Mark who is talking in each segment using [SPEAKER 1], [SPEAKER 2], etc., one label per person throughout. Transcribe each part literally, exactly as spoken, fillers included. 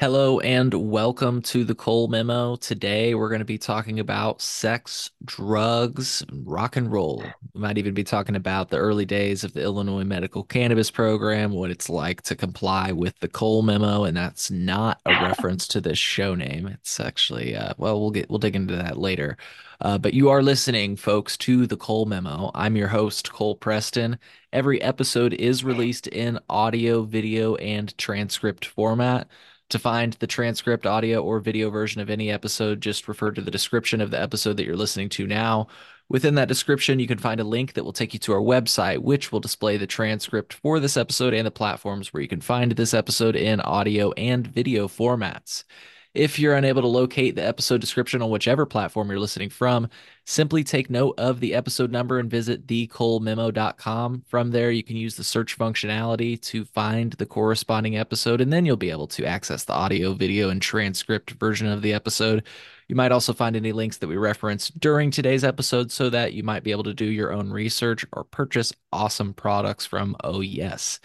[SPEAKER 1] Hello and welcome to the Cole Memo. Today we're going to be talking about sex, drugs, rock and roll. We might even be talking about the early days of the Illinois Medical Cannabis Program, what it's like to comply with the Cole Memo, and that's not a reference to this show name. It's actually, uh, well, we'll get we'll dig into that later. Uh, but you are listening, folks, to the Cole Memo. I'm your host, Cole Preston. Every episode is released in audio, video, and transcript format. To find the transcript, audio, or video version of any episode, just refer to the description of the episode that you're listening to now. Within that description, you can find a link that will take you to our website, which will display the transcript for this episode and the platforms where you can find this episode in audio and video formats. If you're unable to locate the episode description on whichever platform you're listening from, simply take note of the episode number and visit the cole memo dot com. From there, you can use the search functionality to find the corresponding episode, and then you'll be able to access the audio, video, and transcript version of the episode. You might also find any links that we reference during today's episode so that you might be able to do your own research or purchase awesome products from Oh Yes.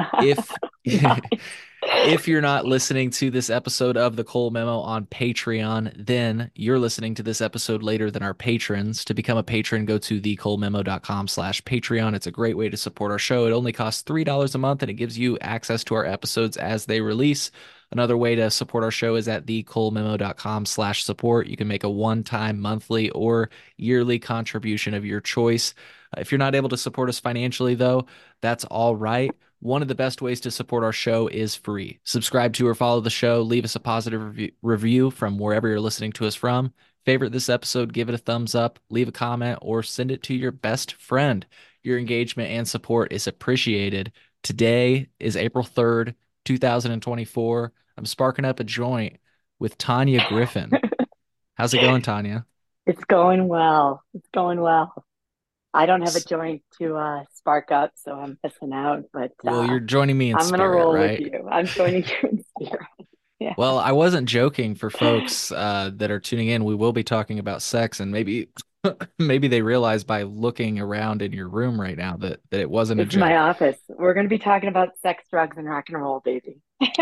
[SPEAKER 1] If
[SPEAKER 2] Nice.
[SPEAKER 1] If you're not listening to this episode of the Cole Memo on Patreon, then you're listening to this episode later than our patrons. To become a patron, go to the cole memo dot com slash Patreon. It's a great way to support our show. It only costs three dollars a month and it gives you access to our episodes as they release. Another way to support our show is at the cole memo dot com slash support. You can make a one-time monthly or yearly contribution of your choice. Uh, If you're not able to support us financially, though, that's all right. One of the best ways to support our show is free. Subscribe to or follow the show. Leave us a positive review, review from wherever you're listening to us from. Favorite this episode, give it a thumbs up, leave a comment, or send it to your best friend. Your engagement and support is appreciated. Today is April third, two thousand twenty-four. I'm sparking up a joint with Tanya Griffin. How's it going, Tanya?
[SPEAKER 2] It's going well. It's going well. I don't have a joint to uh, spark up, so I'm missing out, but
[SPEAKER 1] Well,
[SPEAKER 2] uh,
[SPEAKER 1] you're joining me in
[SPEAKER 2] I'm gonna
[SPEAKER 1] spirit,
[SPEAKER 2] roll with
[SPEAKER 1] right?
[SPEAKER 2] you. I'm joining you in spirit. Yeah.
[SPEAKER 1] Well, I wasn't joking for folks uh, that are tuning in. We will be talking about sex, and maybe maybe they realize by looking around in your room right now that that it wasn't a
[SPEAKER 2] This is my
[SPEAKER 1] joke.
[SPEAKER 2] office. We're gonna be talking about sex, drugs, and rock and roll, baby.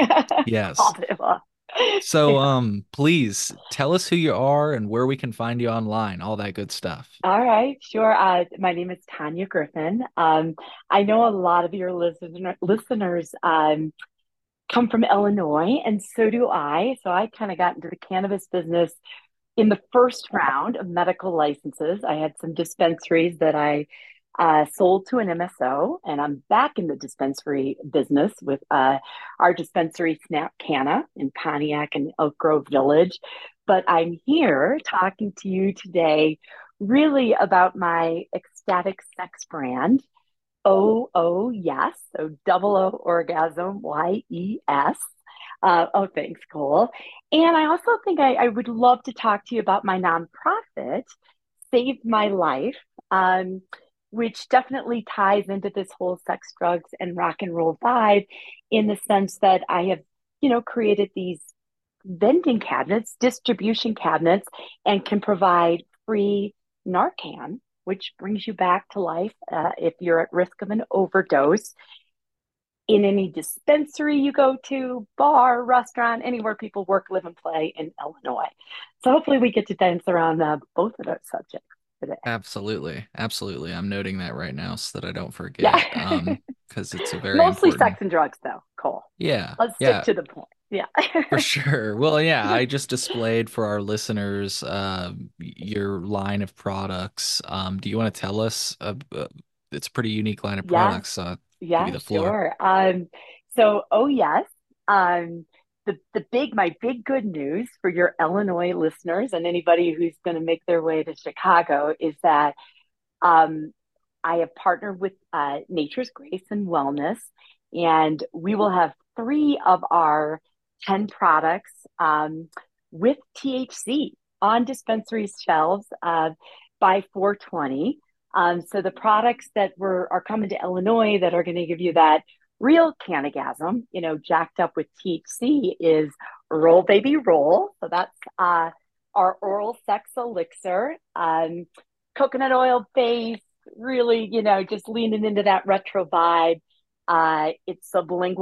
[SPEAKER 2] All
[SPEAKER 1] Yes.
[SPEAKER 2] day long.
[SPEAKER 1] So,
[SPEAKER 2] Yeah.
[SPEAKER 1] um, please tell us who you are and where we can find you online, all that good stuff.
[SPEAKER 2] All right, sure. Uh, my name is Tanya Griffin. Um, I know a lot of your listener listeners um, come from Illinois, and so do I. So I kind of got into the cannabis business in the first round of medical licenses. I had some dispensaries that I uh, sold to an M S O, and I'm back in the dispensary business with uh, our dispensary Snap Canna in Pontiac and Elk Grove Village. But I'm here talking to you today really about my ecstatic sex brand. O O yes, so double O orgasm Y E S. Uh, oh, thanks, Cole. And I also think I, I would love to talk to you about my nonprofit, Save My Life, um, which definitely ties into this whole sex, drugs, and rock and roll vibe in the sense that I have, you know, created these vending cabinets, distribution cabinets, and can provide free Narcan, which brings you back to life uh, if you're at risk of an overdose in any dispensary you go to, bar, restaurant, anywhere people work, live, and play in Illinois. So hopefully we get to dance around uh, both of those subjects today.
[SPEAKER 1] Absolutely. Absolutely. I'm noting that right now so that I don't
[SPEAKER 2] Yeah.
[SPEAKER 1] forget, um, because it's a very
[SPEAKER 2] Mostly
[SPEAKER 1] important.
[SPEAKER 2] sex and drugs, though, Cole.
[SPEAKER 1] Yeah.
[SPEAKER 2] Let's stick
[SPEAKER 1] Yeah.
[SPEAKER 2] to the point. Yeah.
[SPEAKER 1] For sure. Well, yeah, I just displayed for our listeners uh, your line of products. Um, do you want to tell us? Uh, uh, it's a pretty unique line of
[SPEAKER 2] Yeah.
[SPEAKER 1] products. So I'll give you
[SPEAKER 2] Yeah,
[SPEAKER 1] the floor.
[SPEAKER 2] sure. Um, so, oh yes, um, the the big my big good news for your Illinois listeners and anybody who's going to make their way to Chicago is that um, I have partnered with uh, Nature's Grace and Wellness, and we will have three of our ten products um, with T H C on dispensary shelves uh, by four twenty. Um, so the products that were are coming to Illinois that are going to give you that real canagasm, you know, jacked up with T H C is Roll Baby Roll. So that's uh, our oral sex elixir, um, coconut oil base, really, you know, just leaning into that retro vibe. Uh, it's sublingual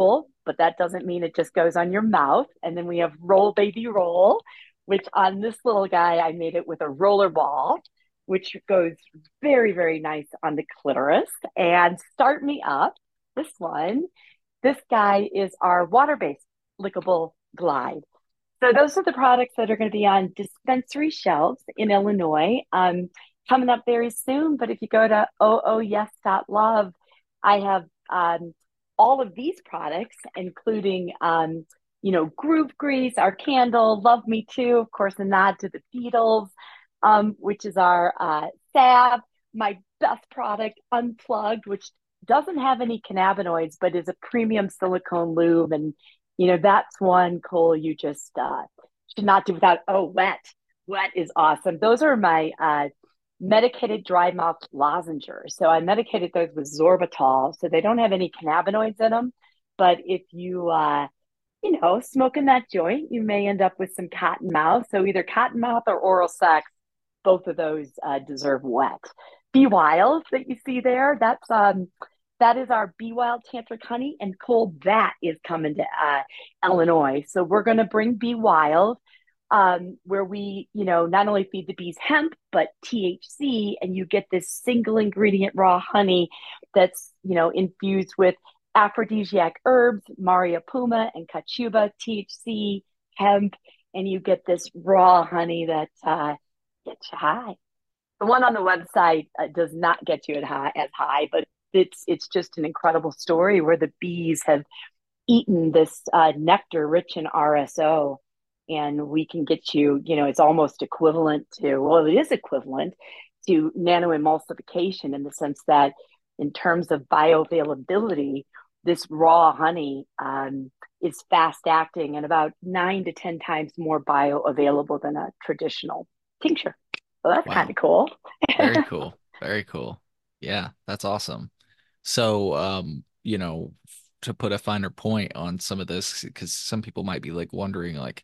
[SPEAKER 2] but that doesn't mean it just goes on your mouth. And then we have Roll Baby Roll, which on this little guy, I made it with a roller ball, which goes very, very nice on the clitoris. And Start Me Up, this one, this guy is our water-based lickable glide. So those are the products that are going to be on dispensary shelves in Illinois, um, coming up very soon. But if you go to oh oh yes dot love, I have um, all of these products, including, um, you know, Groove Grease, our candle, Love Me Too, of course, a nod to the Beatles, um, which is our uh, salve, my best product, Unplugged, which doesn't have any cannabinoids, but is a premium silicone lube. And, you know, that's one, Cole, you just uh, should not do without. Oh, Wet. Wet is awesome. Those are my uh, medicated dry mouth lozenges. So I medicated those with sorbitol. So they don't have any cannabinoids in them. But if you, uh, you know, smoking that joint, you may end up with some cotton mouth. So either cotton mouth or oral sex, both of those uh, deserve Wet. Be Wild that you see there, that's um, that is our Be Wild Tantric Honey, and Cole, that is coming to uh, Illinois. So we're going to bring Be Wild, um, where we, you know, not only feed the bees hemp, but T H C, and you get this single ingredient raw honey that's, you know, infused with aphrodisiac herbs, Maria Puma and Kachuba, T H C, hemp, and you get this raw honey that uh, gets you high. The one on the website uh, does not get you at high, as high, but it's it's just an incredible story where the bees have eaten this uh, nectar rich in R S O, and we can get you, you know, it's almost equivalent to, well, it is equivalent to nanoemulsification in the sense that in terms of bioavailability, this raw honey um, is fast acting and about nine to ten times more bioavailable than a traditional tincture. So that's kind
[SPEAKER 1] Wow.
[SPEAKER 2] of cool.
[SPEAKER 1] Very cool. Very cool. Yeah, that's awesome. So, um, you know, to put a finer point on some of this, because some people might be like wondering, like,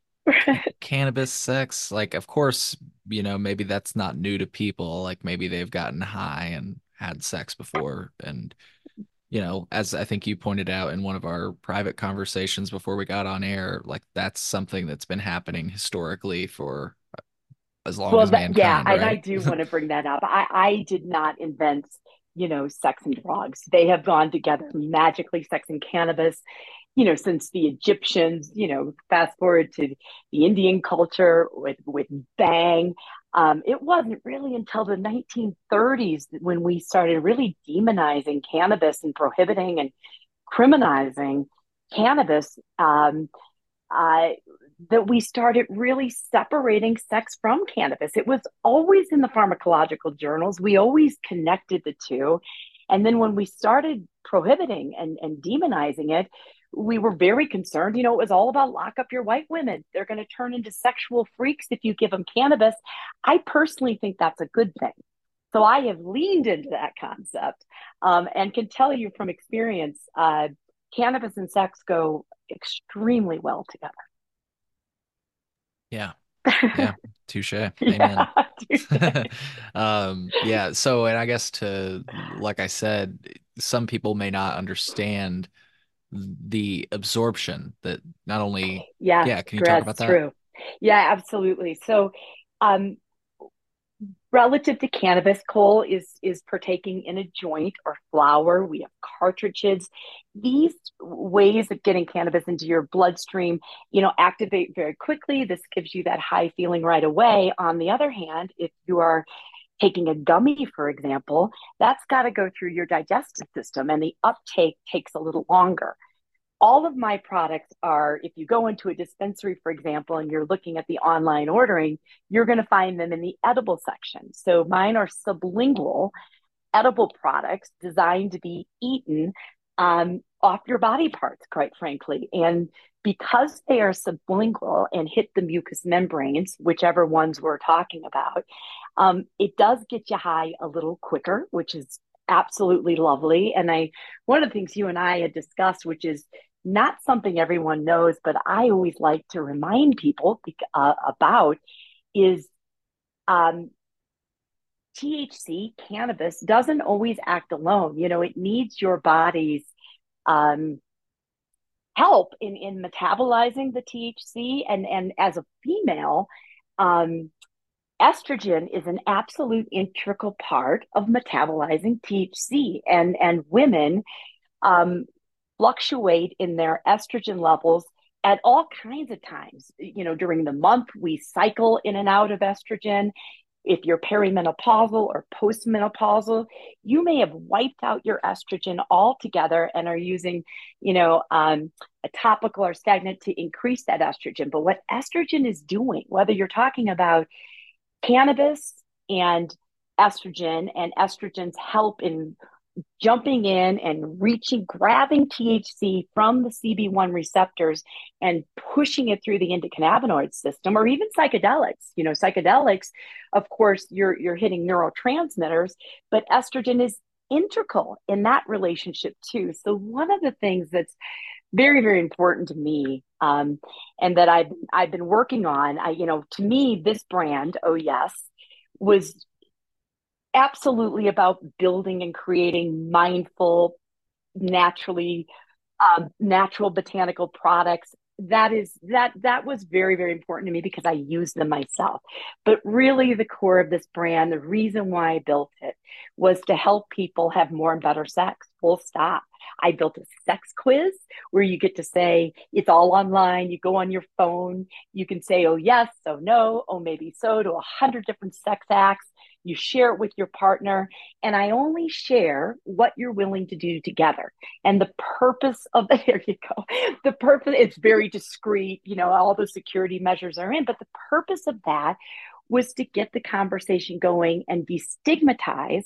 [SPEAKER 1] can cannabis sex, like, of course, you know, maybe that's not new to people. Like, maybe they've gotten high and had sex before. And, you know, as I think you pointed out in one of our private conversations before we got on air, like, that's something that's been happening historically for as long
[SPEAKER 2] Well,
[SPEAKER 1] as
[SPEAKER 2] that, yeah,
[SPEAKER 1] mankind,
[SPEAKER 2] and I
[SPEAKER 1] right?
[SPEAKER 2] do want to bring that up. I, I did not invent, you know, sex and drugs. They have gone together magically, sex and cannabis, you know, since the Egyptians, you know, fast forward to the Indian culture with, with bang. Um, it wasn't really until the nineteen thirties when we started really demonizing cannabis and prohibiting and criminalizing cannabis. Um, uh, that we started really separating sex from cannabis. It was always in the pharmacological journals. We always connected the two. And then when we started prohibiting and, and demonizing it, we were very concerned. You know, it was all about lock up your white women. They're going to turn into sexual freaks if you give them cannabis. I personally think that's a good thing. So I have leaned into that concept um, and can tell you from experience, uh, cannabis and sex go extremely well together.
[SPEAKER 1] Yeah. Yeah. Touche. Amen.
[SPEAKER 2] Yeah.
[SPEAKER 1] Um, yeah. So, and I guess to, like I said, some people may not understand the absorption that not only,
[SPEAKER 2] Yes,
[SPEAKER 1] yeah, can you talk about
[SPEAKER 2] that's
[SPEAKER 1] that?
[SPEAKER 2] true. Yeah, absolutely. So, um, relative to cannabis, Cole is is partaking in a joint or flower. We have cartridges. These ways of getting cannabis into your bloodstream, you know, activate very quickly. This gives you that high feeling right away. On the other hand, if you are taking a gummy, for example, that's got to go through your digestive system, and the uptake takes a little longer. All of my products are, if you go into a dispensary, for example, and you're looking at the online ordering, you're going to find them in the edible section. So mine are sublingual edible products designed to be eaten um, off your body parts, quite frankly. And because they are sublingual and hit the mucous membranes, whichever ones we're talking about, um, it does get you high a little quicker, which is absolutely lovely. And I, one of the things you and I had discussed, which is not something everyone knows, but I always like to remind people uh, about, is um, T H C, cannabis, doesn't always act alone. You know, it needs your body's um, help in in metabolizing the T H C. And and as a female, um, estrogen is an absolute integral part of metabolizing T H C, and and women um, fluctuate in their estrogen levels at all kinds of times. You know, during the month, we cycle in and out of estrogen. If you're perimenopausal or postmenopausal, you may have wiped out your estrogen altogether and are using, you know, um, a topical or stagnant to increase that estrogen. But what estrogen is doing, whether you're talking about cannabis and estrogen, and estrogen's help in jumping in and reaching, grabbing T H C from the C B one receptors and pushing it through the endocannabinoid system, or even psychedelics. You know, psychedelics, of course, you're you're hitting neurotransmitters, but estrogen is integral in that relationship too. So one of the things that's very, very important to me, um, and that I've I've been working on, I you know, to me, this brand, Oh Yes, was absolutely about building and creating mindful, naturally um, natural botanical products. That is that that was very, very important to me because I use them myself. But really, the core of this brand, the reason why I built it, was to help people have more and better sex. Full stop. I built a sex quiz where you get to say, it's all online. You go on your phone, you can say, oh yes, oh no, oh maybe so, to a hundred different sex acts. You share it with your partner, and I only share what you're willing to do together. And the purpose of the, there you go. The purpose, it's very discreet, you know, all the security measures are in, but the purpose of that was to get the conversation going and destigmatize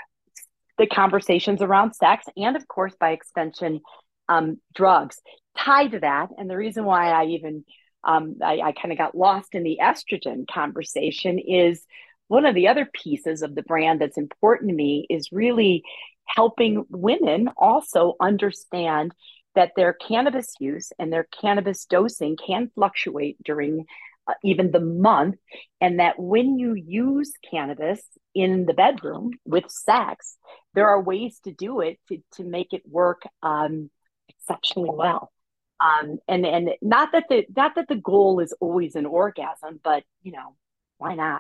[SPEAKER 2] the conversations around sex, and of course, by extension, um, drugs tied to that. And the reason why I even um, I, I kind of got lost in the estrogen conversation is one of the other pieces of the brand that's important to me is really helping women also understand that their cannabis use and their cannabis dosing can fluctuate during uh, even the month, and that when you use cannabis in the bedroom with sex, there are ways to do it to, to make it work um, exceptionally well. Um, and and not that the not that the goal is always an orgasm, but you know, why not?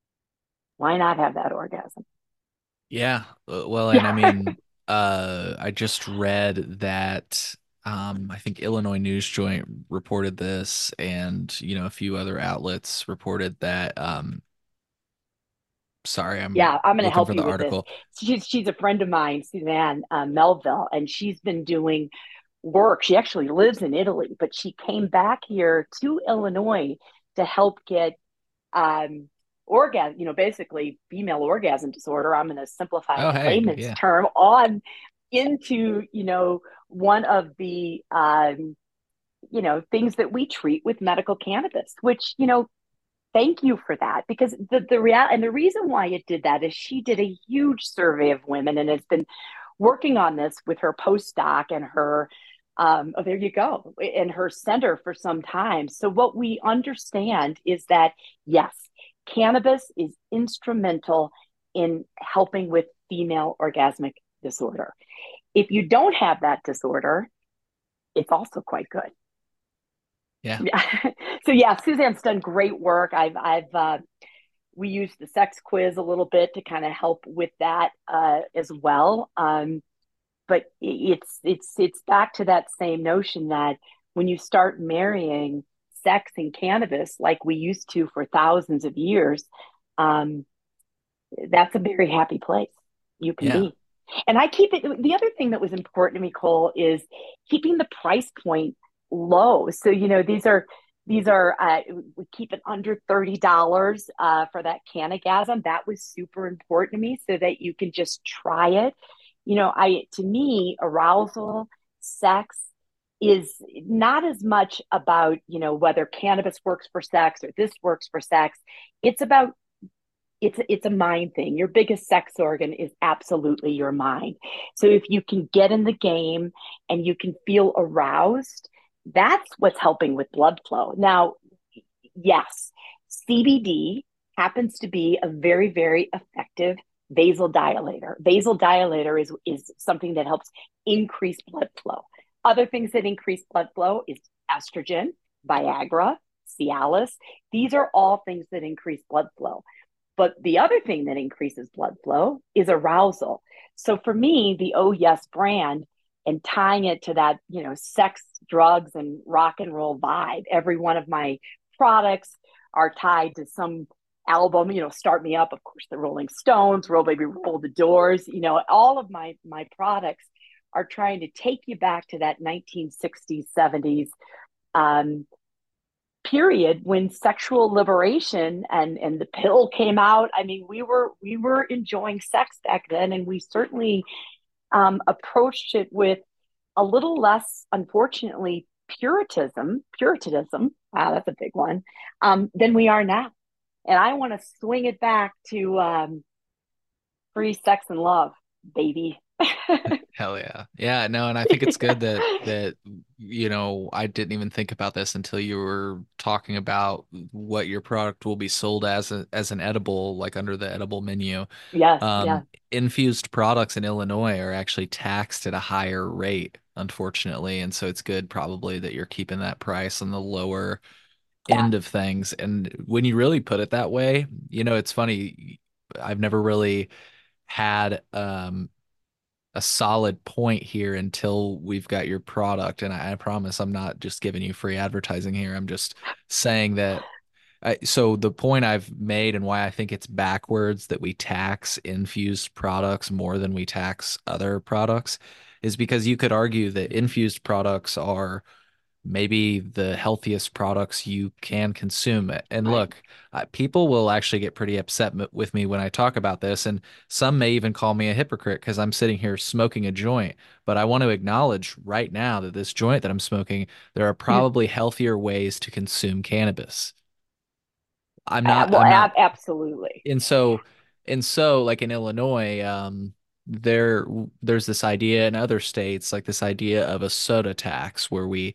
[SPEAKER 2] Why not have that orgasm?
[SPEAKER 1] Yeah. uh, Well, and I
[SPEAKER 2] Yeah.
[SPEAKER 1] mean, uh, I just read that um, I think Illinois News Joint reported this, and you know, a few other outlets reported that. Um, sorry, I'm
[SPEAKER 2] Yeah, I'm going to
[SPEAKER 1] looking
[SPEAKER 2] help
[SPEAKER 1] for
[SPEAKER 2] you
[SPEAKER 1] the
[SPEAKER 2] with this.
[SPEAKER 1] article.
[SPEAKER 2] She's she's a friend of mine, Suzanne uh, Melville, and she's been doing work. She actually lives in Italy, but she came back here to Illinois to help get um, orgasm, you know, basically female orgasm disorder. I'm going to simplify it
[SPEAKER 1] Oh,
[SPEAKER 2] in
[SPEAKER 1] hey,
[SPEAKER 2] layman's
[SPEAKER 1] yeah,
[SPEAKER 2] term on into, you know, one of the, um, you know, things that we treat with medical cannabis, which, you know, thank you for that, because the the real and the reason why it did that is she did a huge survey of women and has been working on this with her postdoc and her um, oh, there you go, in her center for some time. So what we understand is that yes, cannabis is instrumental in helping with female orgasmic disorder. If you don't have that disorder, it's also quite good.
[SPEAKER 1] yeah,
[SPEAKER 2] Yeah. So yeah, Suzanne's done great work. I've I've uh, we use the sex quiz a little bit to kind of help with that uh, as well. Um, but it's it's it's back to that same notion that when you start marrying sex and cannabis like we used to for thousands of years, um, that's a very happy place you can
[SPEAKER 1] yeah,
[SPEAKER 2] be. And I keep it. The other thing that was important to me, Cole, is keeping the price point low. So you know these are these are uh, we keep it under thirty dollars uh, for that Canagasm. That was super important to me, so that you can just try it. You know, I to me, arousal, sex is not as much about you know whether cannabis works for sex or this works for sex. It's about it's it's a mind thing. Your biggest sex organ is absolutely your mind. So if you can get in the game and you can feel aroused, that's what's helping with blood flow. Now, yes, C B D happens to be a very, very effective vasodilator. Vasodilator is is something that helps increase blood flow. Other things that increase blood flow is estrogen, Viagra, Cialis. These are all things that increase blood flow. But the other thing that increases blood flow is arousal. So for me, the Oh Yes brand and tying it to that, you know, sex, drugs, and rock and roll vibe, every one of my products are tied to some album, you know, Start Me Up, of course, the Rolling Stones, Roll Baby Roll the Doors, you know, all of my my products are trying to take you back to that nineteen sixties, seventies um, period when sexual liberation and and the pill came out. I mean, we were we were enjoying sex back then, and we certainly um, approached it with a little less, unfortunately, puritanism puritanism wow, that's a big one, um, than we are now. And I want to swing it back to um, free sex and love, baby.
[SPEAKER 1] Hell yeah. Yeah, no, and I think it's good that that you know, I didn't even think about this until you were talking about what your product will be sold as a, as an edible, like under the edible menu.
[SPEAKER 2] Yes,
[SPEAKER 1] Um,
[SPEAKER 2] yes,
[SPEAKER 1] infused products in Illinois are actually taxed at a higher rate, unfortunately, and so it's good probably that you're keeping that price on the lower
[SPEAKER 2] yeah,
[SPEAKER 1] end of things. And when you really put it that way, you know, it's funny. I've never really had um a solid point here until we've got your product. And I, I promise I'm not just giving you free advertising here. I'm just saying that. I, so the point I've made and why I think it's backwards that we tax infused products more than we tax other products is because you could argue that infused products are maybe the healthiest products you can consume. And
[SPEAKER 2] right.
[SPEAKER 1] look, uh, people will actually get pretty upset m- with me when I talk about this, and some may even call me a hypocrite because I'm sitting here smoking a joint. But I want to acknowledge right now that this joint that I'm smoking, there are probably healthier ways to consume cannabis. I'm
[SPEAKER 2] Uh,
[SPEAKER 1] not,
[SPEAKER 2] well,
[SPEAKER 1] I'm not,
[SPEAKER 2] ab- absolutely.
[SPEAKER 1] and so, and so, like in Illinois, um, there, there's this idea in other states, like this idea of a soda tax where we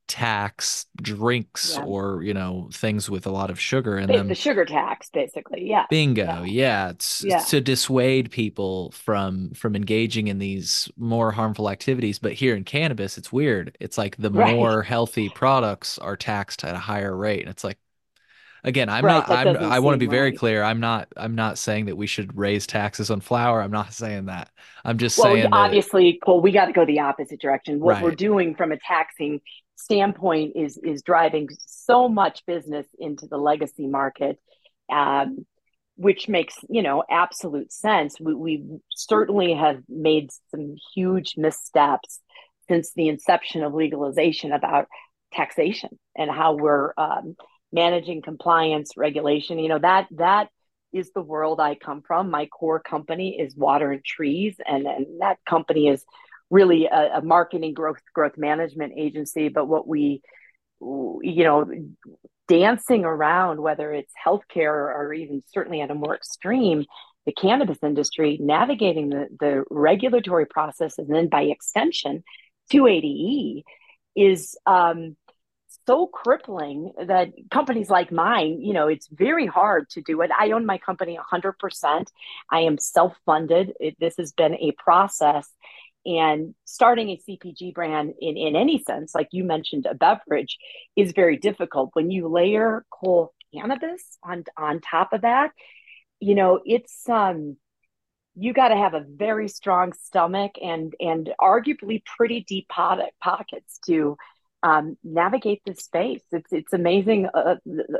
[SPEAKER 1] tax drinks
[SPEAKER 2] Yeah,
[SPEAKER 1] or, you know, things with a lot of sugar in
[SPEAKER 2] the, the
[SPEAKER 1] them.
[SPEAKER 2] sugar tax, basically. Yes,
[SPEAKER 1] Bingo.
[SPEAKER 2] yeah,
[SPEAKER 1] Yeah, it's, it's
[SPEAKER 2] yeah,
[SPEAKER 1] to dissuade people from from engaging in these more harmful activities. But here in cannabis, it's weird. It's like the
[SPEAKER 2] right,
[SPEAKER 1] more healthy products are taxed at a higher rate. And it's like, again, I'm
[SPEAKER 2] right.
[SPEAKER 1] not
[SPEAKER 2] That
[SPEAKER 1] I'm
[SPEAKER 2] doesn't
[SPEAKER 1] I want to be
[SPEAKER 2] seem
[SPEAKER 1] very
[SPEAKER 2] right.
[SPEAKER 1] clear. I'm not I'm not saying that we should raise taxes on flour. I'm not saying that. I'm just
[SPEAKER 2] Well,
[SPEAKER 1] saying that
[SPEAKER 2] obviously, Cole, we got to go the opposite direction. What we're
[SPEAKER 1] right.
[SPEAKER 2] doing from a taxing standpoint is is driving so much business into the legacy market, um, which makes you know absolute sense. We, we certainly have made some huge missteps since the inception of legalization about taxation and how we're um, managing compliance regulation. You know that that is the world I come from. My core company is Water and Trees, and, and that company is really a, a marketing growth growth management agency. But what we, you know, dancing around, whether it's healthcare or even certainly at a more extreme, the cannabis industry, navigating the, the regulatory process and then by extension, two eighty E is um, so crippling that companies like mine, you know, it's very hard to do it. I own my company one hundred percent. I am self funded. This has been a process. And starting a C P G brand in, in any sense, like you mentioned, a beverage is very difficult. When you layer whole cannabis on, on top of that, you know, it's, um, you got to have a very strong stomach and and arguably pretty deep pocket, pockets to um, navigate this space. It's it's amazing. Uh,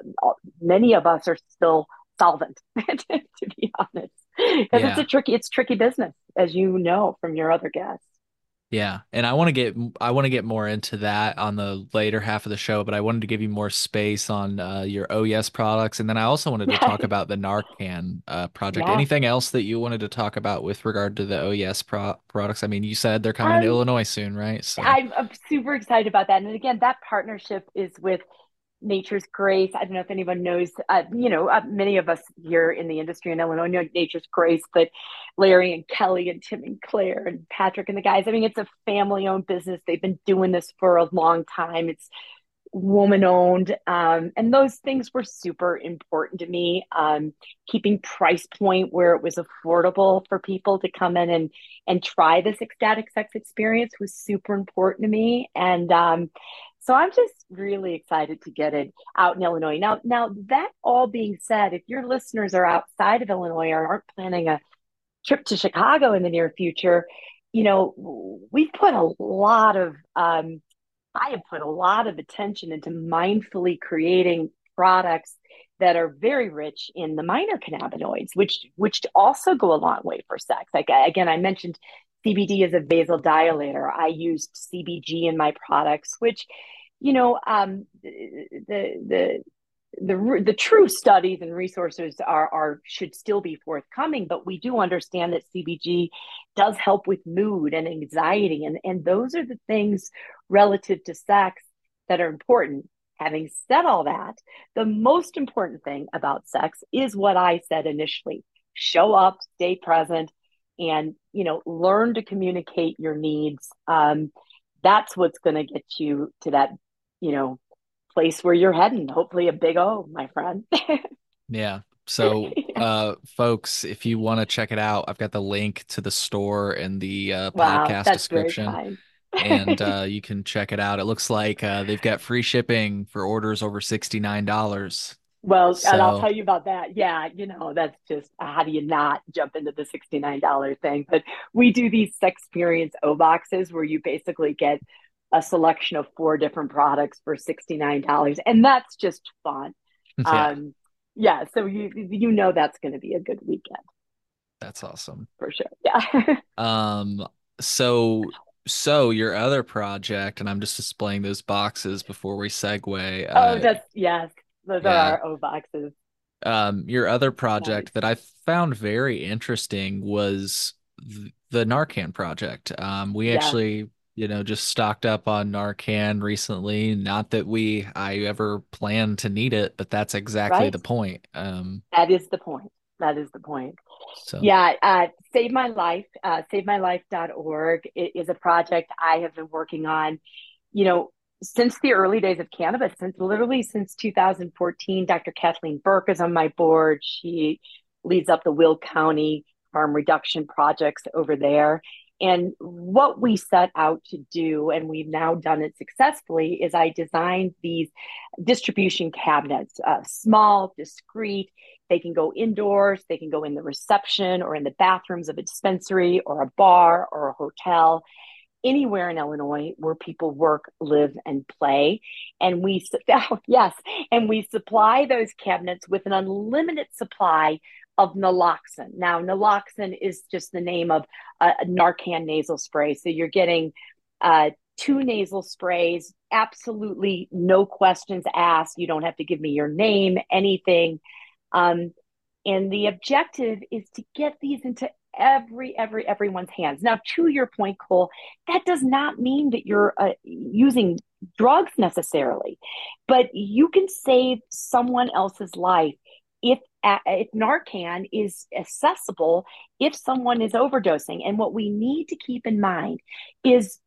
[SPEAKER 2] many of us are still solvent, to be honest, because it's a
[SPEAKER 1] Yeah.
[SPEAKER 2] tricky it's tricky business, as you know from your other guests.
[SPEAKER 1] Yeah, and I want to get I want to get more into that on the later half of the show, but I wanted to give you more space on uh, your O yes products, and then I also wanted to talk about the Narcan uh, project.
[SPEAKER 2] Yeah.
[SPEAKER 1] Anything else that you wanted to talk about with regard to the O yes pro products? I mean, you said they're coming to
[SPEAKER 2] Um,
[SPEAKER 1] Illinois soon, right? So,
[SPEAKER 2] I'm, I'm super excited about that. And again, that partnership is with Nature's Grace. I don't know if anyone knows, uh, you know, uh, many of us here in the industry in Illinois know Nature's Grace, but Larry and Kelly and Tim and Claire and Patrick and the guys, I mean, it's a family owned business. They've been doing this for a long time. It's woman owned. Um, and those things were super important to me. Um, keeping price point where it was affordable for people to come in and, and try this ecstatic sex experience was super important to me. And um, so I'm just really excited to get it out in Illinois. Now, now that all being said, if your listeners are outside of Illinois or aren't planning a trip to Chicago in the near future, you know, we've put a lot of um, I have put a lot of attention into mindfully creating products that are very rich in the minor cannabinoids, which which also go a long way for sex. Like again, I mentioned C B D as a vasodilator. I used C B G in my products, which, you know, um, the the the the true studies and resources are are should still be forthcoming, but we do understand that C B G does help with mood and anxiety, and and those are the things relative to sex that are important. Having said all that, the most important thing about sex is what I said initially: show up, stay present, and you know learn to communicate your needs. Um, that's what's going to get you to that you know place where you're heading. Hopefully, a big O, my friend.
[SPEAKER 1] Yeah. So, uh, folks, if you want to check it out, I've got the link to the store in the uh,
[SPEAKER 2] Wow,
[SPEAKER 1] podcast
[SPEAKER 2] that's very
[SPEAKER 1] description,
[SPEAKER 2] kind.
[SPEAKER 1] and uh, you can check it out. It looks like uh, they've got free shipping for orders over sixty-nine dollars.
[SPEAKER 2] Well, and I'll
[SPEAKER 1] So,
[SPEAKER 2] tell you about that. Yeah, you know, that's just how do you not jump into the sixty-nine dollars thing? But we do these Sexperience O boxes where you basically get a selection of four different products for sixty-nine dollars. And that's just fun.
[SPEAKER 1] yeah,
[SPEAKER 2] Um, yeah, so you you know that's going to be a good weekend
[SPEAKER 1] that's awesome.
[SPEAKER 2] for sure. Yeah.
[SPEAKER 1] Um, so, so your other project, and I'm just displaying those boxes before we segue.
[SPEAKER 2] Oh,
[SPEAKER 1] Uh,
[SPEAKER 2] that's yes. Those are
[SPEAKER 1] yeah.
[SPEAKER 2] our O boxes.
[SPEAKER 1] Um, your other
[SPEAKER 2] Nice.
[SPEAKER 1] project that I found very interesting was th the Narcan project. Um, we
[SPEAKER 2] Yes,
[SPEAKER 1] actually, you know, just stocked up on Narcan recently. Not that we I ever plan to need it, but that's exactly
[SPEAKER 2] right?
[SPEAKER 1] the point. Um,
[SPEAKER 2] That is the point. That is the point.
[SPEAKER 1] so
[SPEAKER 2] Yeah, uh, Save My Life, uh, save my life dot org is a project I have been working on, you know, since the early days of cannabis, since literally since two thousand fourteen. Doctor Kathleen Burke is on my board. She leads up the Will County harm reduction projects over there. And what we set out to do, and we've now done it successfully, is I designed these distribution cabinets, uh, small, discreet. They can go indoors, they can go in the reception or in the bathrooms of a dispensary or a bar or a hotel, anywhere in Illinois where people work, live, and play. And we, yes, and we supply those cabinets with an unlimited supply of naloxone. Now, naloxone is just the name of a, a Narcan nasal spray. So you're getting uh, two nasal sprays, absolutely no questions asked. You don't have to give me your name, anything. Um, and the objective is to get these into every, every, everyone's hands. Now, to your point, Cole, that does not mean that you're uh, using drugs necessarily, but you can save someone else's life if uh, if Narcan is accessible if someone is overdosing. And what we need to keep in mind is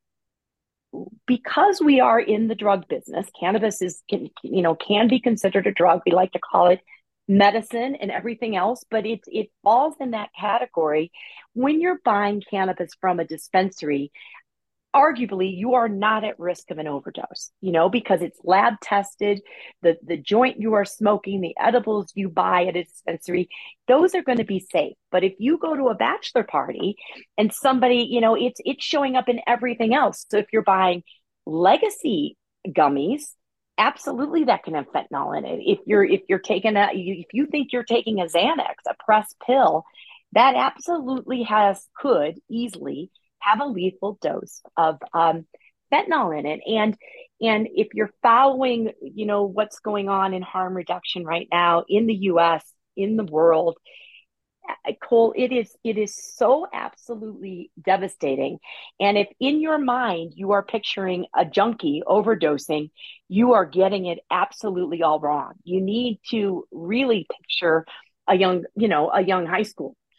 [SPEAKER 2] because we are in the drug business, cannabis is can, you know can be considered a drug. We like to call it medicine and everything else, but it it falls in that category. When you're buying cannabis from a dispensary, arguably you are not at risk of an overdose, you know, because it's lab tested. The the joint you are smoking, the edibles you buy at a dispensary, those are going to be safe. But if you go to a bachelor party and somebody, you know, it's it's showing up in everything else. So if you're buying legacy gummies, absolutely that can have fentanyl in it. If you're if you're taking a if you think you're taking a Xanax, a pressed pill, that absolutely has could easily have a lethal dose of um, fentanyl in it. And and if you're following, you know, what's going on in harm reduction right now in the U S, in the world, Cole, it is it is so absolutely devastating. And if in your mind you are picturing a junkie overdosing, you are getting it absolutely all wrong. You need to really picture a young, you know, a young high school kid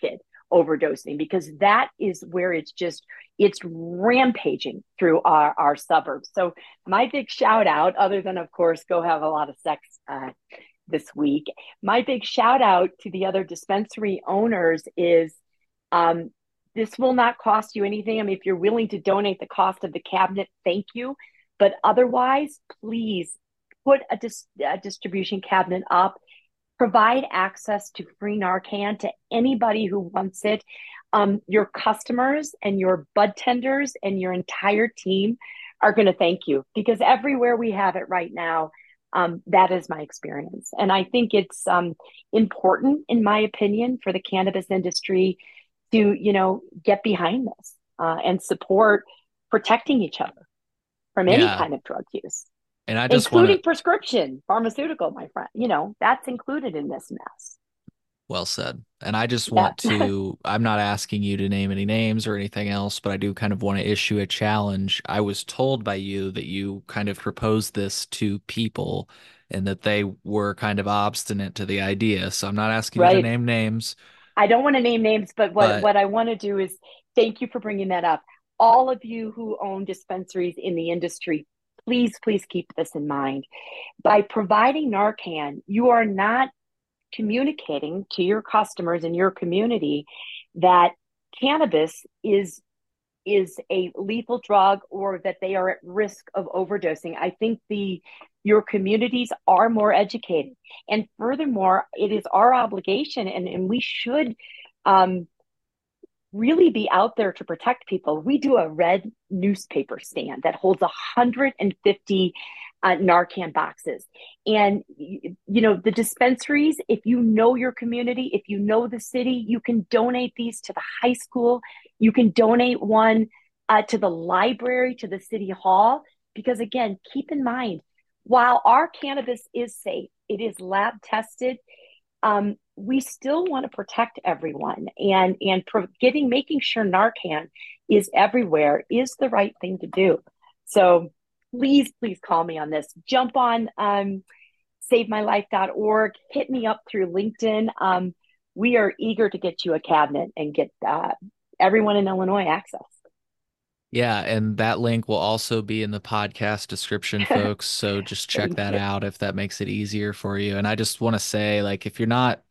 [SPEAKER 2] overdosing, because that is where it's just it's rampaging through our, our suburbs. So my big shout out, other than of course go have a lot of sex uh, this week, my big shout out to the other dispensary owners is um, this will not cost you anything. I mean, if you're willing to donate the cost of the cabinet, thank you. But otherwise, please put a, dis- a distribution cabinet up, provide access to free Narcan to anybody who wants it. Um, your customers and your bud tenders and your entire team are going to thank you, because everywhere we have it right now, um, that is my experience. And I think it's um, important, in my opinion, for the cannabis industry to, you know, get behind this uh, and support protecting each other from any
[SPEAKER 1] Yeah.
[SPEAKER 2] kind of drug use,
[SPEAKER 1] And I just want
[SPEAKER 2] including
[SPEAKER 1] to,
[SPEAKER 2] prescription pharmaceutical, my friend. You know, that's included in this mess.
[SPEAKER 1] well said. And I just
[SPEAKER 2] Yeah.
[SPEAKER 1] want to, I'm not asking you to name any names or anything else, but I do kind of want to issue a challenge. I was told by you that you kind of proposed this to people and that they were kind of obstinate to the idea. So I'm not asking you to
[SPEAKER 2] Right.
[SPEAKER 1] name names,
[SPEAKER 2] I don't want to name names, but what,
[SPEAKER 1] but
[SPEAKER 2] what I want to do is thank you for bringing that up. All of you who own dispensaries in the industry, please, please keep this in mind. By providing Narcan, you are not communicating to your customers in your community that cannabis is is a lethal drug or that they are at risk of overdosing. I think the your communities are more educated. And furthermore, it is our obligation, and, and we should um, really be out there to protect people. We do a red newspaper stand that holds one hundred fifty uh, Narcan boxes. And, you know, the dispensaries, if you know your community, if you know the city, you can donate these to the high school. You can donate one uh, to the library, to the city hall. Because again, keep in mind, while our cannabis is safe, it is lab tested, um, we still want to protect everyone, and and pro- getting making sure Narcan is everywhere is the right thing to do. So please, please call me on this. Jump on um, save my life dot org. Hit me up through LinkedIn. Um, we are eager to get you a cabinet and get uh, everyone in Illinois access.
[SPEAKER 1] yeah, and that link will also be in the podcast description, folks. So just check
[SPEAKER 2] Thank
[SPEAKER 1] that
[SPEAKER 2] you.
[SPEAKER 1] out if that makes it easier for you. And I just want to say, like, if you're not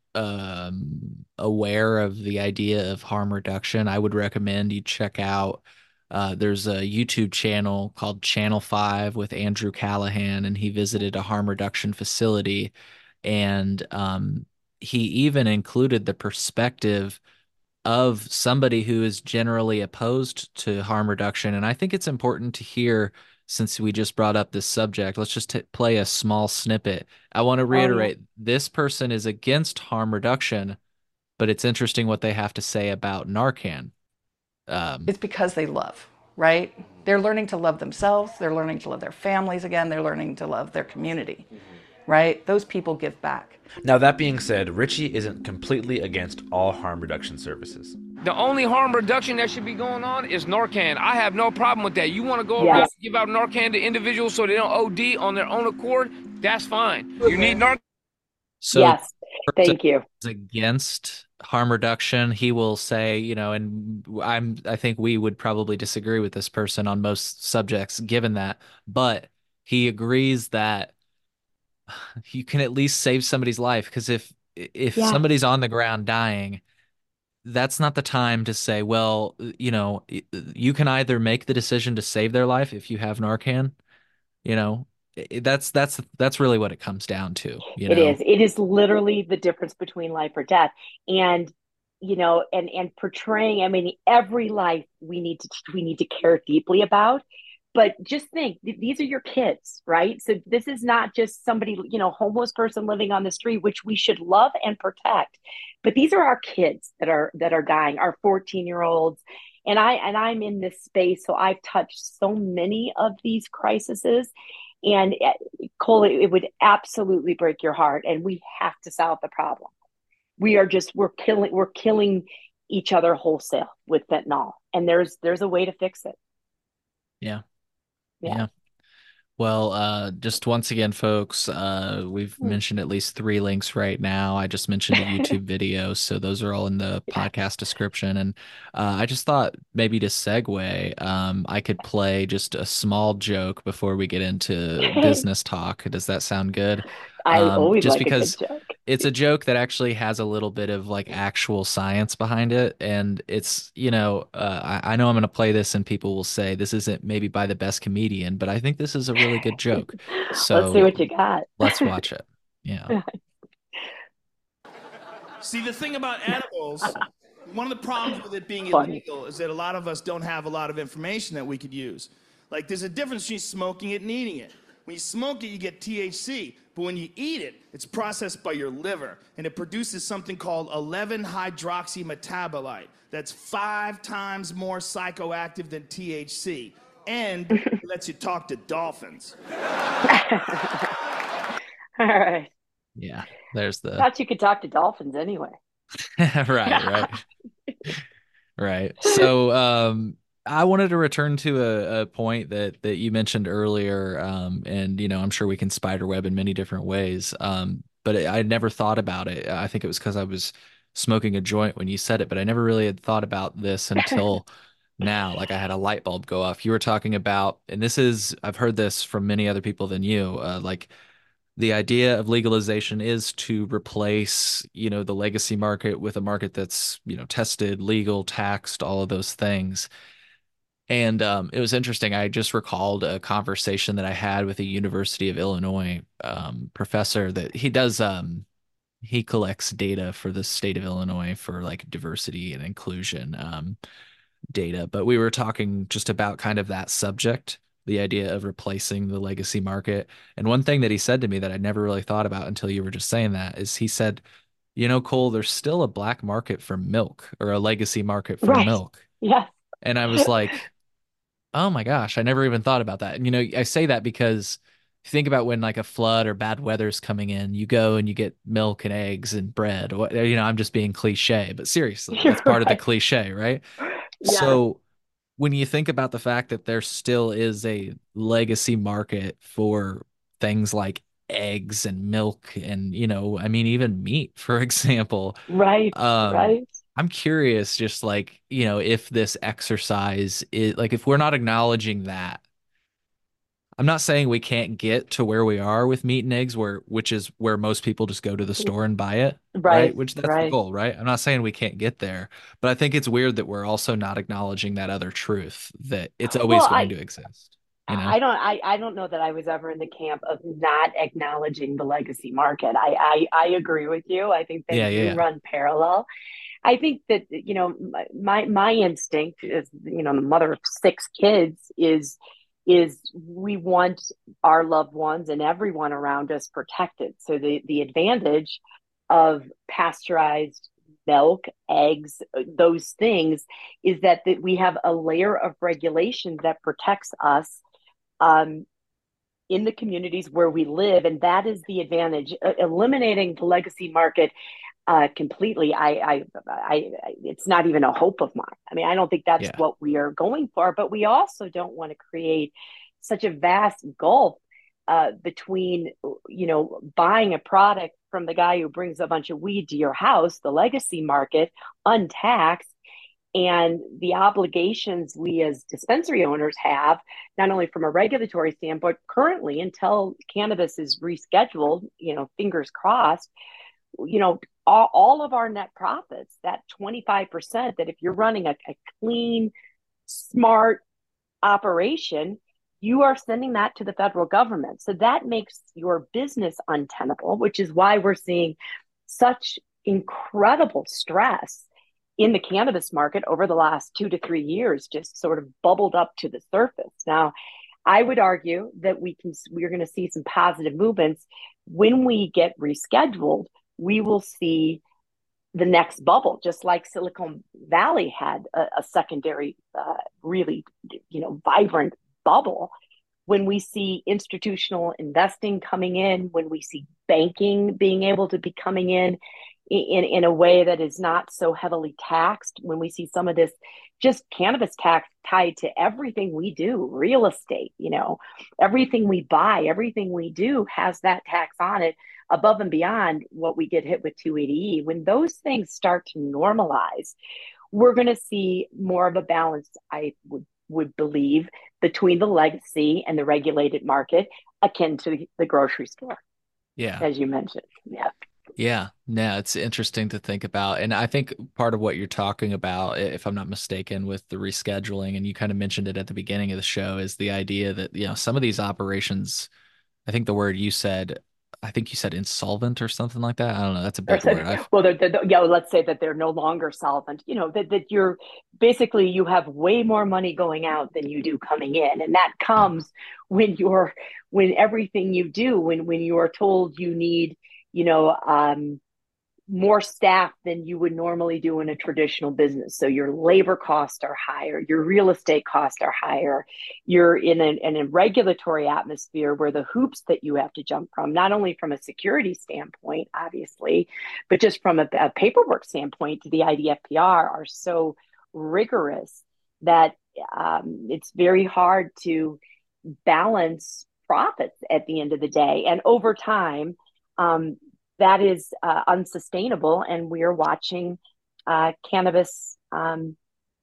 [SPEAKER 1] um, aware of the idea of harm reduction, I would recommend you check out. Uh, there's a YouTube channel called Channel Five with Andrew Callahan, and he visited a harm reduction facility, and um, he even included the perspective of somebody who is generally opposed to harm reduction. And I think it's important to hear, since we just brought up this subject, let's just t play a small snippet. I want to
[SPEAKER 2] Oh yeah.
[SPEAKER 1] reiterate, this person is against harm reduction, but it's interesting what they have to say about Narcan. Um,
[SPEAKER 3] It's because they love, right? They're learning to love themselves. They're learning to love their families again. They're learning to love their community, right? Those people give back.
[SPEAKER 4] Now, that being said, Richie isn't completely against all harm reduction services.
[SPEAKER 5] The only harm reduction that should be going on is Narcan. I have no problem with that. You want to go around
[SPEAKER 2] Yes.
[SPEAKER 5] and give out Narcan to individuals so they don't O D on their own accord? That's fine. You need Narcan.
[SPEAKER 1] so
[SPEAKER 2] Yes. Thank you.
[SPEAKER 1] against harm reduction, he will say, you know, and I'm I think we would probably disagree with this person on most subjects given that, but he agrees that you can at least save somebody's life, because if if
[SPEAKER 2] Yes.
[SPEAKER 1] somebody's on the ground dying, that's not the time to say, well, you know, you can either make the decision to save their life if you have Narcan, you know, that's that's that's really what it comes down to, you
[SPEAKER 2] It is.
[SPEAKER 1] know.
[SPEAKER 2] It is literally the difference between life or death. And you know, and and portraying, I mean, every life we need to we need to care deeply about. But just think, these are your kids, right? So this is not just somebody, you know, homeless person living on the street, which we should love and protect. But these are our kids that are that are dying, our fourteen year olds. And I and I'm in this space, so I've touched so many of these crises. And eh, Cole, it would absolutely break your heart, and we have to solve the problem. We are just we're killing we're killing each other wholesale with fentanyl, and there's there's a way to fix it.
[SPEAKER 1] Yeah.
[SPEAKER 2] Yeah.
[SPEAKER 1] Yeah. Well, uh, just once again, folks, uh, we've mentioned at least three links right now. I just mentioned a YouTube video, so those are all in the
[SPEAKER 2] Yeah.
[SPEAKER 1] podcast description. And uh, I just thought maybe to segue, um, I could play just a small joke before we get into business talk. Does that sound good?
[SPEAKER 2] I
[SPEAKER 1] Um,
[SPEAKER 2] always
[SPEAKER 1] just
[SPEAKER 2] like a good
[SPEAKER 1] because
[SPEAKER 2] joke.
[SPEAKER 1] it's a joke that actually has a little bit of like actual science behind it. And it's, you know, uh, I, I know I'm going to play this and people will say this isn't maybe by the best comedian, but I think this is a really good joke.
[SPEAKER 2] Let's see
[SPEAKER 1] So
[SPEAKER 2] what you got.
[SPEAKER 1] let's watch it. Yeah.
[SPEAKER 6] See, the thing about edibles, one of the problems with it being
[SPEAKER 2] Funny.
[SPEAKER 6] illegal is that a lot of us don't have a lot of information that we could use. Like, there's a difference between smoking it and eating it. When you smoke it, you get T H C, but when you eat it, it's processed by your liver, and it produces something called eleven hydroxy metabolite that's five times more psychoactive than T H C, and it lets you talk to dolphins.
[SPEAKER 2] All right.
[SPEAKER 1] Yeah. There's the
[SPEAKER 2] Thought you could talk to dolphins anyway.
[SPEAKER 1] right, right. Right. So, um, I wanted to return to a, a point that that you mentioned earlier, um, and you know, I'm sure we can spider web in many different ways. Um, but I had never thought about it. I think it was because I was smoking a joint when you said it, but I never really had thought about this until now. Like I had a light bulb go off. You were talking about, and this is, I've heard this from many other people than you, uh, like the idea of legalization is to replace, you know, the legacy market with a market that's, you know, tested, legal, taxed, all of those things. And um, it was interesting. I just recalled a conversation that I had with a University of Illinois um, professor that he does, um, he collects data for the state of Illinois for like diversity and inclusion um, data. But we were talking just about kind of that subject, the idea of replacing the legacy market. And one thing that he said to me that I never really thought about until you were just saying that is he said, you know, Cole, there's still a black market for milk or a legacy market for
[SPEAKER 2] Right.
[SPEAKER 1] milk.
[SPEAKER 2] Yes.
[SPEAKER 1] And I was like, oh my gosh, I never even thought about that. And you know, I say that because think about when like a flood or bad weather's coming in, you go and you get milk and eggs and bread. What, you know, I'm just being cliche, but seriously,
[SPEAKER 2] You're
[SPEAKER 1] that's part of the
[SPEAKER 2] right.
[SPEAKER 1] cliche, right?
[SPEAKER 2] Yes.
[SPEAKER 1] So when you think about the fact that there still is a legacy market for things like eggs and milk and, you know, I mean, even meat, for example,
[SPEAKER 2] Right.
[SPEAKER 1] um,
[SPEAKER 2] Right.
[SPEAKER 1] I'm curious, just like, you know, if this exercise is like, if we're not acknowledging that, I'm not saying we can't get to where we are with meat and eggs, where which is where most people just go to the store and buy it, right?
[SPEAKER 2] Right.
[SPEAKER 1] Which that's the
[SPEAKER 2] Right.
[SPEAKER 1] goal, right? I'm not saying we can't get there, but I think it's weird that we're also not acknowledging that other truth that it's
[SPEAKER 2] Well,
[SPEAKER 1] always going
[SPEAKER 2] I
[SPEAKER 1] to exist, you know?
[SPEAKER 2] I don't I, I don't know that I was ever in the camp of not acknowledging the legacy market. I, I I agree with you. I think they
[SPEAKER 1] Yeah,
[SPEAKER 2] do
[SPEAKER 1] yeah,
[SPEAKER 2] run parallel. I think that you know my my instinct is you know the mother of six kids is is we want our loved ones and everyone around us protected. So the the advantage of pasteurized milk, eggs, those things is that that we have a layer of regulation that protects us um, in the communities where we live, and that is the advantage. Uh, eliminating the legacy market uh, completely, I, I, I, it's not even a hope of mine. I mean, I don't think that's
[SPEAKER 1] yeah,
[SPEAKER 2] what we are going for, but we also don't want to create such a vast gulf uh, between, you know, buying a product from the guy who brings a bunch of weed to your house, the legacy market, untaxed, and the obligations we as dispensary owners have, not only from a regulatory standpoint, currently until cannabis is rescheduled, you know, fingers crossed, you know, all, all of our net profits, that twenty-five percent, that if you're running a, a clean, smart operation, you are sending that to the federal government. So that makes your business untenable, which is why we're seeing such incredible stress in the cannabis market over the last two to three years, just sort of bubbled up to the surface. Now, I would argue that we can we're going to see some positive movements when we get rescheduled. We will see the next bubble, just like Silicon Valley had a, a secondary, uh, really, you know, vibrant bubble. When we see institutional investing coming in, when we see banking being able to be coming in in, in a way that is not so heavily taxed, when we see some of this just cannabis tax tied to everything we do, real estate, you know, everything we buy, everything we do has that tax on it above and beyond what we get hit with two eighty E. When those things start to normalize, we're going to see more of a balance, I would, would believe, between the legacy and the regulated market, akin to the grocery store,
[SPEAKER 1] Yeah.
[SPEAKER 2] as you mentioned. Yeah.
[SPEAKER 1] Yeah, no, it's interesting to think about. And I think part of what you're talking about, if I'm not mistaken, with the rescheduling, and you kind of mentioned it at the beginning of the show, is the idea that, you know, some of these operations, I think the word you said, I think you said insolvent or something like that. I don't know. That's a
[SPEAKER 2] Or
[SPEAKER 1] big
[SPEAKER 2] so,
[SPEAKER 1] word. I've,
[SPEAKER 2] well, they're, they're, yeah, let's say that they're no longer solvent. You know, that, that you're basically, you have way more money going out than you do coming in. And that
[SPEAKER 1] yeah.
[SPEAKER 2] comes when you're, when everything you do, when, when you are told you need, you know, um, more staff than you would normally do in a traditional business. So your labor costs are higher, your real estate costs are higher. You're in a, in a regulatory atmosphere where the hoops that you have to jump from, not only from a security standpoint, obviously, but just from a, a paperwork standpoint to the I D F P R are so rigorous that um, it's very hard to balance profits at the end of the day. And over time, um, that is uh, unsustainable. And we are watching uh, cannabis um,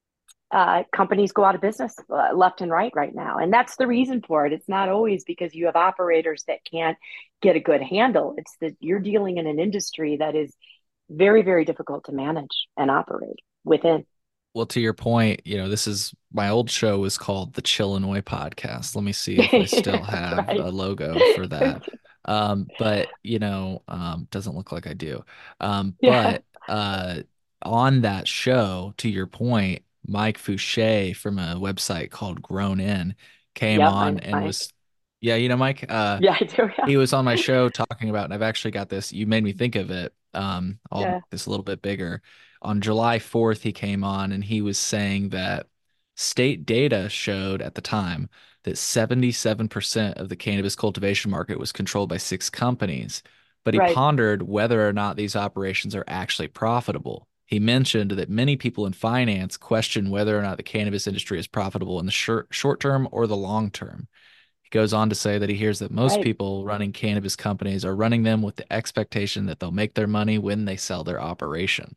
[SPEAKER 2] uh, companies go out of business uh, left and right right now. And that's the reason for it. It's not always because you have operators that can't get a good handle. It's that you're dealing in an industry that is very, very difficult to manage and operate within.
[SPEAKER 1] Well, to your point, you know, this is my old show was called the Chillinois Podcast. Let me see if I still have
[SPEAKER 2] Right.
[SPEAKER 1] a logo for that. Um, but you know, um, doesn't look like I do. Um,
[SPEAKER 2] Yeah.
[SPEAKER 1] but uh, on that show, to your point, Mike Fouché from a website called Grown In came
[SPEAKER 2] Yep. I,
[SPEAKER 1] on and
[SPEAKER 2] I,
[SPEAKER 1] was, yeah, you know, Mike, uh,
[SPEAKER 2] yeah, I do. Yeah.
[SPEAKER 1] he was on my show talking about, and I've actually got this. You made me think of it. Um, I'll
[SPEAKER 2] Yeah.
[SPEAKER 1] make this a little bit bigger. On July fourth, he came on and he was saying that state data showed at the time that seventy-seven percent of the cannabis cultivation market was controlled by six companies. But he
[SPEAKER 2] Right.
[SPEAKER 1] pondered whether or not these operations are actually profitable. He mentioned that many people in finance question whether or not the cannabis industry is profitable in the short, short term or the long term. He goes on to say that he hears that most
[SPEAKER 2] Right.
[SPEAKER 1] people running cannabis companies are running them with the expectation that they'll make their money when they sell their operation.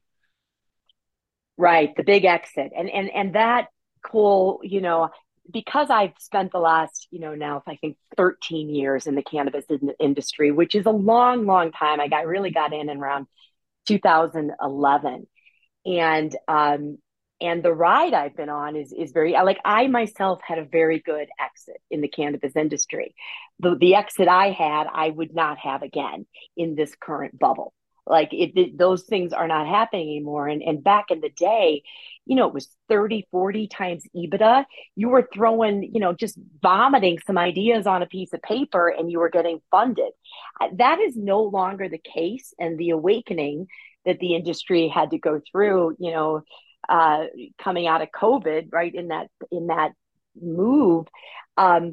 [SPEAKER 2] Right, the big exit. And and and that Cole, you know, because I've spent the last, you know, now I think thirteen years in the cannabis in industry, which is a long, long time. I got really got in around two thousand eleven. And um and the ride I've been on is is very like I myself had a very good exit in the cannabis industry. The the exit I had, I would not have again in this current bubble. Like it, it those things are not happening anymore. And and back in the day, you know, it was thirty, forty times EBITDA. You were throwing, you know, just vomiting some ideas on a piece of paper and you were getting funded. Uh, That is no longer the case. And the awakening that the industry had to go through, you know, uh, coming out of COVID, right in that in that move, um,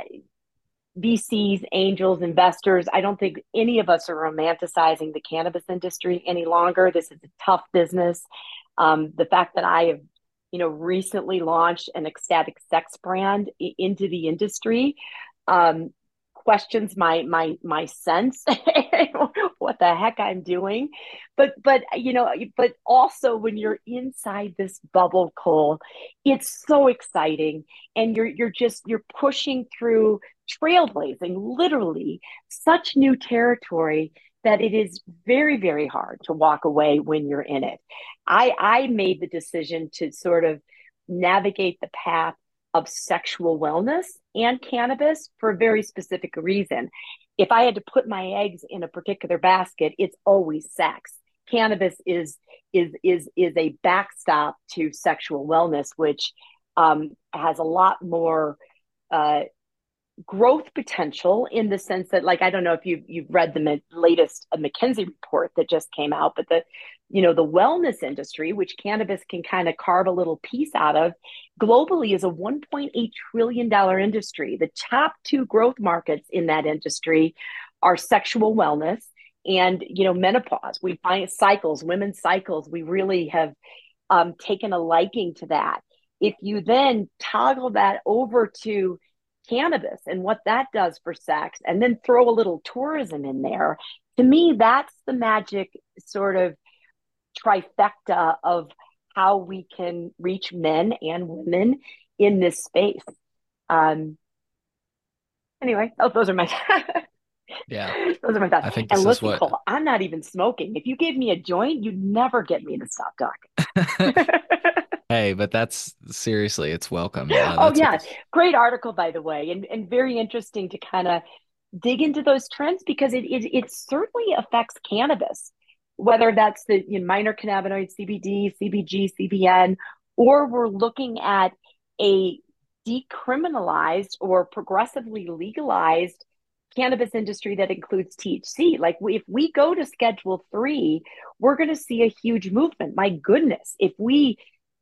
[SPEAKER 2] V Cs, angels, investors. I don't think any of us are romanticizing the cannabis industry any longer. This is a tough business. Um, the fact that I have, you know, recently launched an ecstatic sex brand i- into the industry, um, questions my my my sense what the heck I'm doing. But but you know, but also when you're inside this bubble, Cole, it's so exciting, and you're you're just you're pushing through, trailblazing literally such new territory that it is very, very hard to walk away when you're in it. I I made the decision to sort of navigate the path of sexual wellness and cannabis for a very specific reason. If I had to put my eggs in a particular basket, it's always sex. Cannabis is is is is a backstop to sexual wellness, which um, has a lot more uh, growth potential in the sense that, like, I don't know if you've you've read the latest McKinsey report that just came out, but the you know the wellness industry, which cannabis can kind of carve a little piece out of, globally is a one point eight trillion dollar industry. The top two growth markets in that industry are sexual wellness and you know menopause. We find cycles, women's cycles. We really have um, taken a liking to that. If you then toggle that over to cannabis and what that does for sex, and then throw a little tourism in there, to me, that's the magic sort of trifecta of how we can reach men and women in this space. Um, anyway, oh, those are my
[SPEAKER 1] Yeah.
[SPEAKER 2] those are my thoughts.
[SPEAKER 1] I think
[SPEAKER 2] And
[SPEAKER 1] this is
[SPEAKER 2] listen,
[SPEAKER 1] what
[SPEAKER 2] Cole, I'm not even smoking. If you gave me a joint, you'd never get me to stop talking.
[SPEAKER 1] Hey, but that's seriously, it's welcome. Uh,
[SPEAKER 2] Oh
[SPEAKER 1] that's what
[SPEAKER 2] yeah,
[SPEAKER 1] this,
[SPEAKER 2] great article by the way, and and very interesting to kind of dig into those trends because it it, it certainly affects cannabis, whether that's the you know, minor cannabinoids, C B D, C B G, C B N, or we're looking at a decriminalized or progressively legalized cannabis industry that includes T H C. Like if we go to Schedule Three, we're going to see a huge movement. My goodness, if we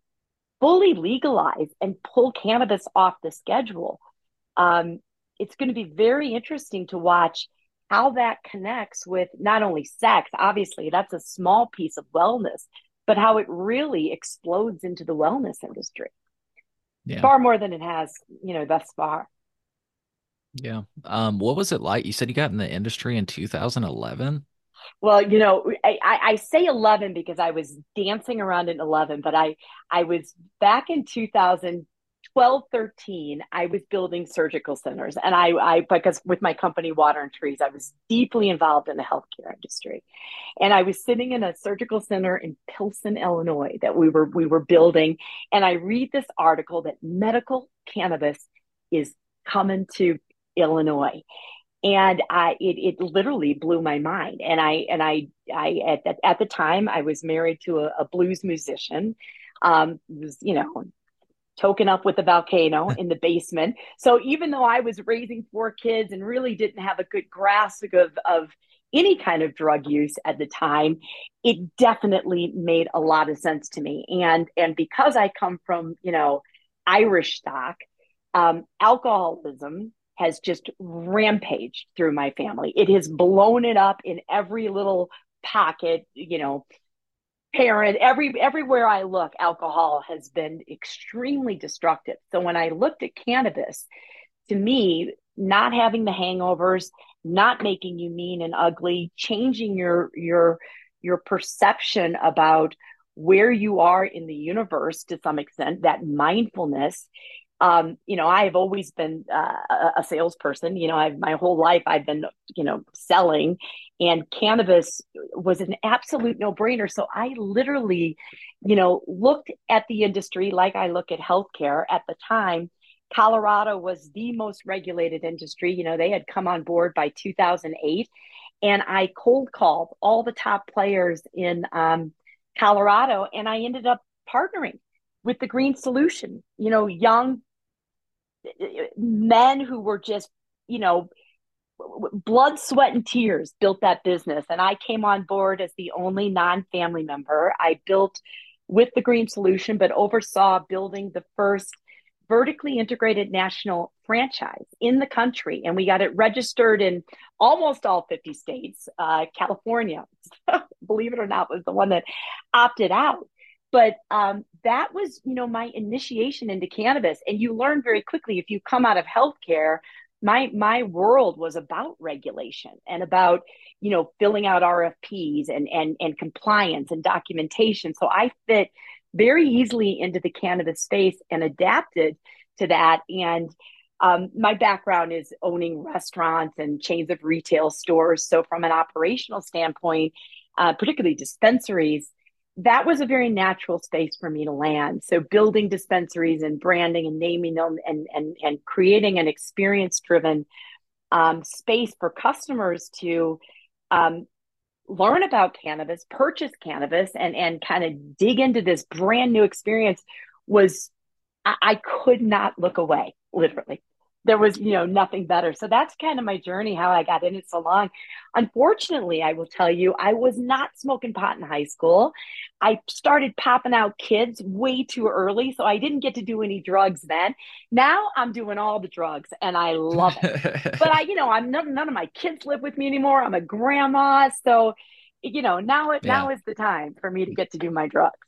[SPEAKER 2] fully legalize and pull cannabis off the schedule, um, it's going to be very interesting to watch how that connects with not only sex, obviously, that's a small piece of wellness, but how it really explodes into the wellness industry
[SPEAKER 1] yeah.
[SPEAKER 2] far more than it has, you know, thus far.
[SPEAKER 1] Yeah. Um, what was it like? You said you got in the industry in two thousand eleven?
[SPEAKER 2] Well, you know, I, I say eleven because I was dancing around in eleven, but I, I was back in two thousand twelve, thirteen, I was building surgical centers. And I, I, because with my company, Water and Trees, I was deeply involved in the healthcare industry. And I was sitting in a surgical center in Pilsen, Illinois, that we were, we were building. And I read this article that medical cannabis is coming to Illinois. And I, it, it literally blew my mind. And I, and I, I, at the, at the time I was married to a, a blues musician, um, was, you know, token up with the volcano in the basement. So even though I was raising four kids and really didn't have a good grasp of, of any kind of drug use at the time, it definitely made a lot of sense to me. And, and because I come from, you know, Irish stock, um, alcoholism has just rampaged through my family. It has blown it up in every little pocket, you know, parent, every everywhere I look, alcohol has been extremely destructive. So when I looked at cannabis, to me, not having the hangovers, not making you mean and ugly, changing your your your perception about where you are in the universe to some extent, that mindfulness. Um, you know, I have always been uh, a salesperson. You know, I've my whole life I've been, you know, selling, and cannabis was an absolute no-brainer. So I literally, you know, looked at the industry like I look at healthcare at the time. Colorado was the most regulated industry. You know, they had come on board by two thousand eight, and I cold called all the top players in um, Colorado, and I ended up partnering with the Green Solution. You know, young men who were just, you know, blood, sweat, and tears built that business. And I came on board as the only non-family member. I built with the Green Solution, but oversaw building the first vertically integrated national franchise in the country. And we got it registered in almost all fifty states. Uh, California, believe it or not, was the one that opted out. But um, that was, you know, my initiation into cannabis. And you learn very quickly if you come out of healthcare. My my world was about regulation and about, you know, filling out R F Ps and and and compliance and documentation. So I fit very easily into the cannabis space and adapted to that. And um, my background is owning restaurants and chains of retail stores. So from an operational standpoint, uh, particularly dispensaries, that was a very natural space for me to land. So building dispensaries and branding and naming them and and and creating an experience driven um, space for customers to um, learn about cannabis, purchase cannabis, and and kind of dig into this brand new experience was I, I could not look away, literally. There was, you know, nothing better. So that's kind of my journey, how I got in it so long. Unfortunately, I will tell you, I was not smoking pot in high school. I started popping out kids way too early, so I didn't get to do any drugs then. Now I'm doing all the drugs, and I love it. But I, you know, I'm none, none of my kids live with me anymore. I'm a grandma, so you know, now it
[SPEAKER 1] Yeah.
[SPEAKER 2] now is the time for me to get to do my drugs.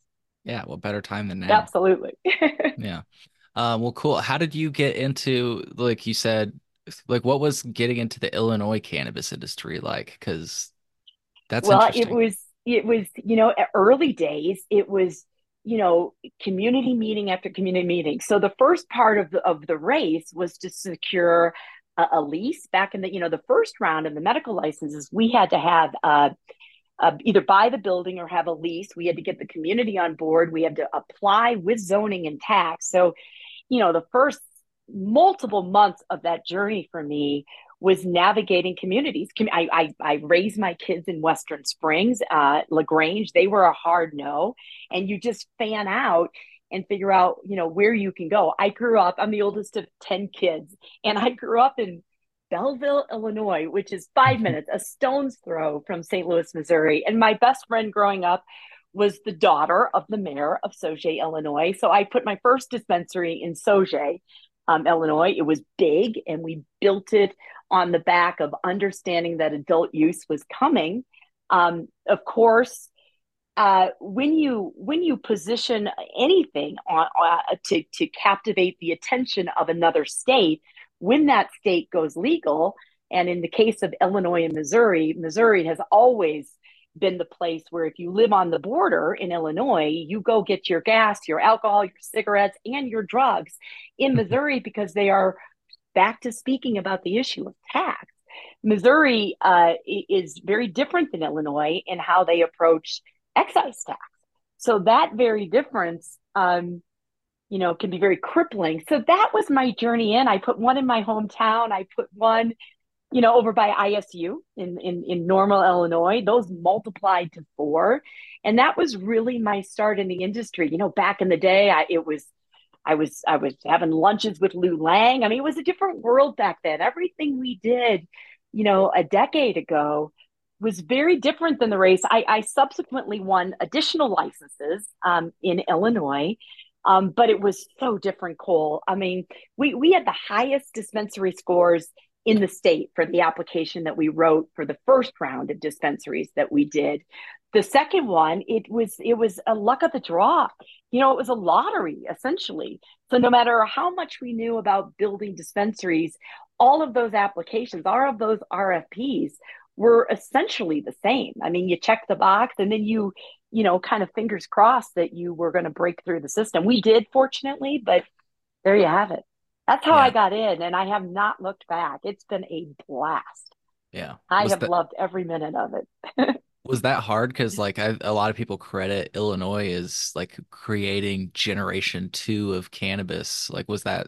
[SPEAKER 1] Yeah, what better time than now?
[SPEAKER 2] Absolutely.
[SPEAKER 1] Yeah. Um, well, cool. How did you get into, like you said, like what was getting into the Illinois cannabis industry like? Because that's
[SPEAKER 2] Well, it
[SPEAKER 1] interesting.
[SPEAKER 2] was it was, you know, early days, it was, you know, community meeting after community meeting. So the first part of the of the race was to secure a, a lease back in the, you know, the first round of the medical licenses. We had to have uh, uh, either buy the building or have a lease. We had to get the community on board. We had to apply with zoning and tax. So, you know, the first multiple months of that journey for me was navigating communities. I, I, I raised my kids in Western Springs, uh, LaGrange. They were a hard no. And you just fan out and figure out, you know, where you can go. I grew up, I'm the oldest of ten kids, and I grew up in Belleville, Illinois, which is five minutes, a stone's throw from Saint Louis, Missouri. And my best friend growing up was the daughter of the mayor of Sauget, Illinois. So I put my first dispensary in Sauget, um, Illinois. It was big, and we built it on the back of understanding that adult use was coming. Um, of course, uh, when you when you position anything on, uh, to to captivate the attention of another state, when that state goes legal, and in the case of Illinois and Missouri, Missouri has always been the place where if you live on the border in Illinois, you go get your gas, your alcohol, your cigarettes, and your drugs in Missouri because they are back to speaking about the issue of tax. Missouri uh, is very different than Illinois in how they approach excise tax. So that very difference, um, you know, can be very crippling. So that was my journey in. I put one in my hometown. I put one, you know, over by I S U in, in, in Normal, Illinois. Those multiplied to four. And that was really my start in the industry. You know, back in the day, I, it was, I was, I was having lunches with Lou Lang. I mean, it was a different world back then. Everything we did, you know, a decade ago was very different than the race. I, I subsequently won additional licenses um, in Illinois, um, but it was so different, Cole. I mean, we, we had the highest dispensary scores in the state for the application that we wrote for the first round of dispensaries that we did. The second one, it was it was a luck of the draw. You know, it was a lottery essentially. So no matter how much we knew about building dispensaries, all of those applications, all of those R F Ps were essentially the same. I mean, you check the box and then you, you know, kind of fingers crossed that you were going to break through the system. We did, fortunately, but there you have it. That's how I
[SPEAKER 1] Yeah.
[SPEAKER 2] got in, and I have not looked back. It's been a blast.
[SPEAKER 1] Yeah.
[SPEAKER 2] I
[SPEAKER 1] Was
[SPEAKER 2] have
[SPEAKER 1] that
[SPEAKER 2] loved every minute of it.
[SPEAKER 1] was that hard? Because like I, a lot of people credit Illinois as like creating generation two of cannabis. Like was that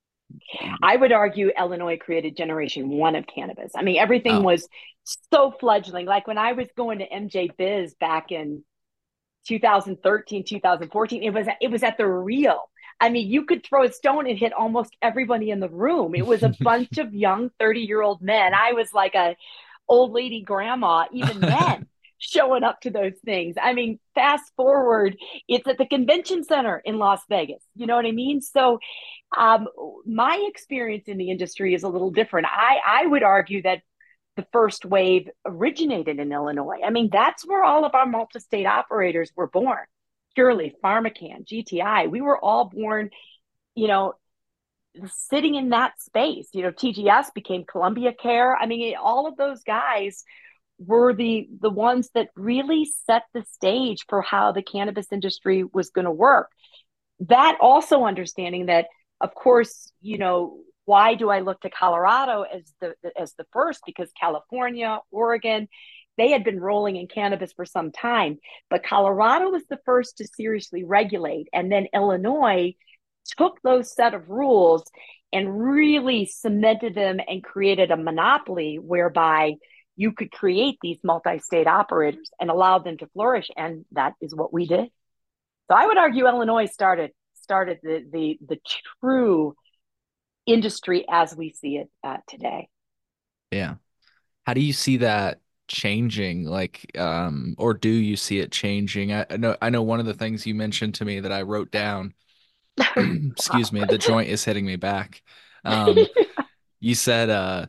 [SPEAKER 2] I would argue Illinois created generation one of cannabis. I mean, everything
[SPEAKER 1] oh.
[SPEAKER 2] was so fledgling. Like when I was going to M J Biz back in two thousand thirteen, two thousand fourteen, it was it was at the Rio. I mean, you could throw a stone and hit almost everybody in the room. It was a bunch of young thirty year old men. I was like a old lady grandma, even then, showing up to those things. I mean, fast forward, it's at the convention center in Las Vegas. You know what I mean? So, um, my experience in the industry is a little different. I, I would argue that the first wave originated in Illinois. I mean, that's where all of our multi state operators were born. Purely, PharmaCann, G T I, we were all born, you know, sitting in that space. You know, T G S became Columbia Care. I mean, all of those guys were the the ones that really set the stage for how the cannabis industry was going to work. That also understanding that, of course, you know, why do I look to Colorado as the as the first? Because California, Oregon, they had been rolling in cannabis for some time, but Colorado was the first to seriously regulate, and then Illinois took those set of rules and really cemented them and created a monopoly whereby you could create these multi-state operators and allow them to flourish, and that is what we did. So I would argue Illinois started started the the the true industry as we see it uh, today.
[SPEAKER 1] Yeah. How do you see that changing? Like, um, or do you see it changing? I, I know I know one of the things you mentioned to me that I wrote down,
[SPEAKER 2] Wow.
[SPEAKER 1] excuse me, the joint is hitting me back. Um, you said uh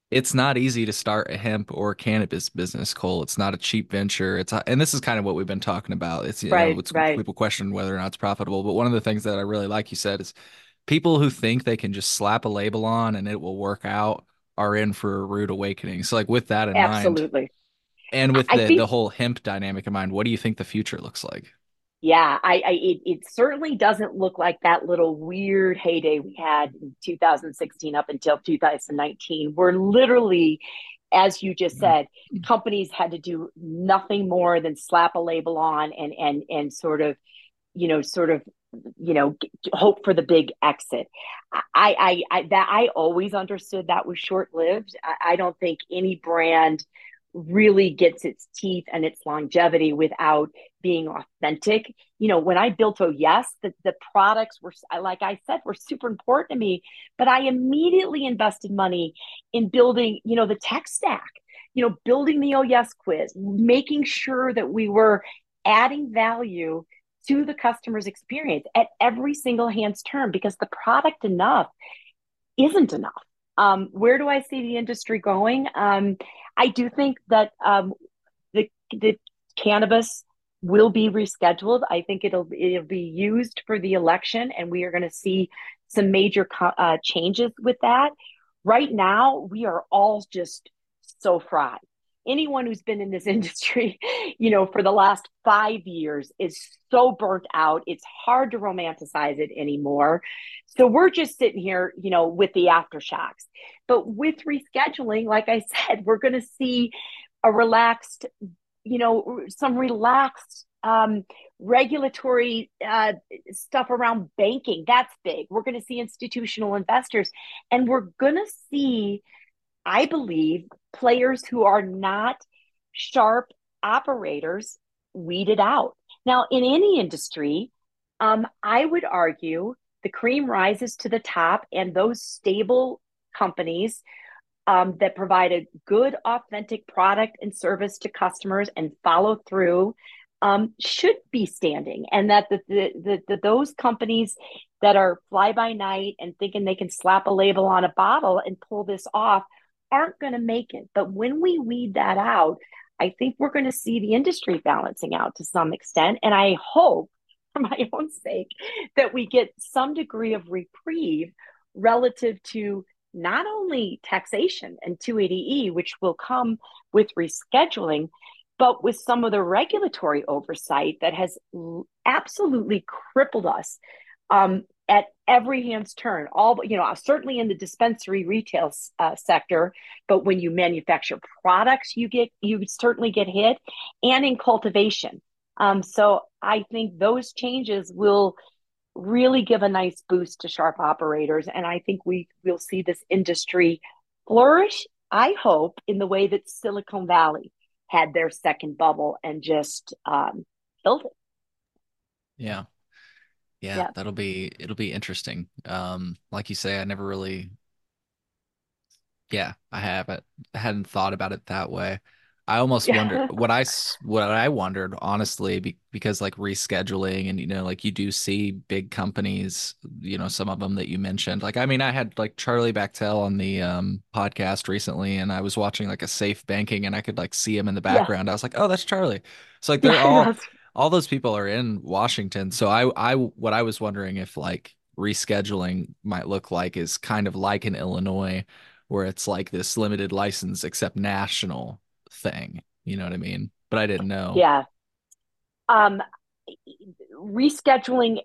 [SPEAKER 1] it's not easy to start a hemp or cannabis business, Cole. It's not a cheap venture. It's and this is kind of what we've been talking about. It's you know,
[SPEAKER 2] Right,
[SPEAKER 1] it's
[SPEAKER 2] right.
[SPEAKER 1] people question whether or not it's profitable. But one of the things that I really like you said is people who think they can just slap a label on and it will work out are in for a rude awakening. So like with that in mind,
[SPEAKER 2] Absolutely.
[SPEAKER 1] and
[SPEAKER 2] I
[SPEAKER 1] with
[SPEAKER 2] I
[SPEAKER 1] the the
[SPEAKER 2] think,
[SPEAKER 1] whole hemp dynamic in mind, what do you think the future looks like?
[SPEAKER 2] yeah, I, I it, it certainly doesn't look like that little weird heyday we had in two thousand sixteen up until two thousand nineteen. We're literally, as you just said, companies had to do nothing more than slap a label on and and and sort of, you know, sort of, you know, hope for the big exit. I, I, I that I always understood that was short lived. I, I don't think any brand really gets its teeth and its longevity without being authentic. You know, when I built Oh Yes, the, the products were, like I said, were super important to me, but I immediately invested money in building, you know, the tech stack, you know, building the Oh Yes quiz, making sure that we were adding value to the customer's experience at every single hands turn, because the product enough isn't enough. Um, where do I see the industry going? Um, I do think that um, the the cannabis will be rescheduled. I think it'll it'll be used for the election, and we are going to see some major uh, changes with that. Right now, we are all just so fried. Anyone who's been in this industry, you know, for the last five years is so burnt out. It's hard to romanticize it anymore. So we're just sitting here, you know, with the aftershocks. But with rescheduling, like I said, we're going to see a relaxed, you know, some relaxed um, regulatory uh, stuff around banking. That's big. We're going to see institutional investors, and we're going to see, I believe, players who are not sharp operators weeded out. Now, in any industry, um, I would argue the cream rises to the top, and those stable companies um, that provide a good, authentic product and service to customers and follow through um, should be standing. And that the, the, the, the, those companies that are fly by night and thinking they can slap a label on a bottle and pull this off aren't going to make it. But when we weed that out, I think we're going to see the industry balancing out to some extent. And I hope, for my own sake, that we get some degree of reprieve relative to not only taxation and two eighty E, which will come with rescheduling, but with some of the regulatory oversight that has absolutely crippled us um, at every hand's turn. All, you know, certainly in the dispensary retail uh, sector, but when you manufacture products, you get you certainly get hit, and in cultivation. Um, so I think those changes will really give a nice boost to sharp operators. And I think we will see this industry flourish, I hope, in the way that Silicon Valley had their second bubble and just um, killed it.
[SPEAKER 1] Yeah. Yeah,
[SPEAKER 2] Yeah.
[SPEAKER 1] that'll be it'll be interesting. Um, like you say, I never really yeah, I haven't I hadn't thought about it that way. I almost wonder
[SPEAKER 2] Yeah.
[SPEAKER 1] what I s- what I wondered honestly be, because like rescheduling and you know like you do see big companies, you know, some of them that you mentioned. Like I mean, I had like Charlie Bachtell on the um podcast recently and I was watching like a safe banking and I could like see him in the
[SPEAKER 2] Yeah.
[SPEAKER 1] background. I was like, "Oh, that's Charlie." So like they're
[SPEAKER 2] Yeah.
[SPEAKER 1] all
[SPEAKER 2] That's,
[SPEAKER 1] all those people are in Washington. So I I what I was wondering if like rescheduling might look like is kind of like in Illinois where it's like this limited license except national thing. You know what I mean? But I didn't know.
[SPEAKER 2] yeah. Um, rescheduling,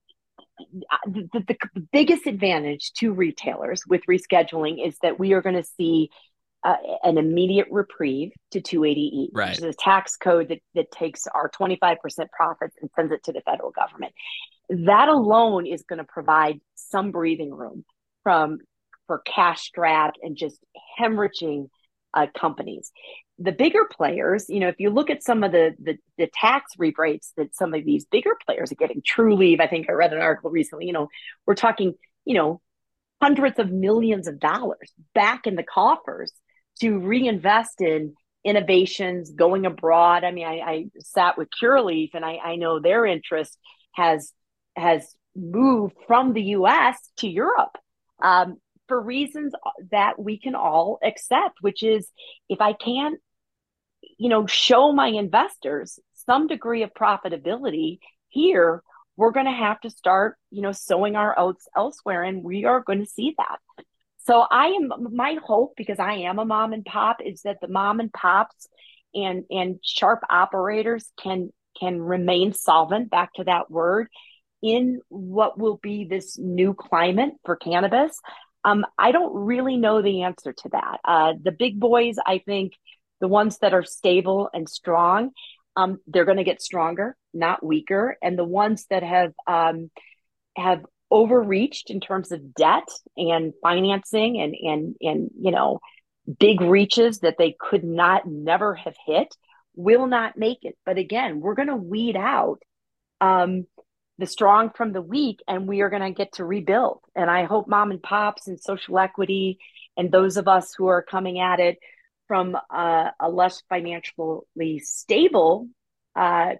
[SPEAKER 2] the, the, the biggest advantage to retailers with rescheduling is that we are going to see uh, an immediate reprieve to two eighty E, which
[SPEAKER 1] Right.
[SPEAKER 2] is a tax code that, that takes our twenty-five percent profits and sends it to the federal government. That alone is going to provide some breathing room from for cash strapped and just hemorrhaging uh, companies. The bigger players, you know, if you look at some of the, the the tax rebates that some of these bigger players are getting, Trulieve, I think I read an article recently, you know, we're talking, you know, hundreds of millions of dollars back in the coffers to reinvest in innovations, going abroad. I mean, I, I sat with Curaleaf, and I, I know their interest has has moved from the U S to Europe. Um, for reasons that we can all accept, which is if I can't, you know, show my investors some degree of profitability here, we're going to have to start, you know, sowing our oats elsewhere, and we are going to see that. So I am, my hope, because I am a mom and pop, is that the mom and pops and and sharp operators can can remain solvent, back to that word, in what will be this new climate for cannabis. Um, I don't really know the answer to that. Uh, the big boys, I think, the ones that are stable and strong, um, they're going to get stronger, not weaker. And the ones that have um, have overreached in terms of debt and financing and and and you know big reaches that they could not never have hit will not make it. But again, we're going to weed out um, the strong from the weak, and we are going to get to rebuild. And I hope mom and pops and social equity and those of us who are coming at it from uh, a less financially stable uh,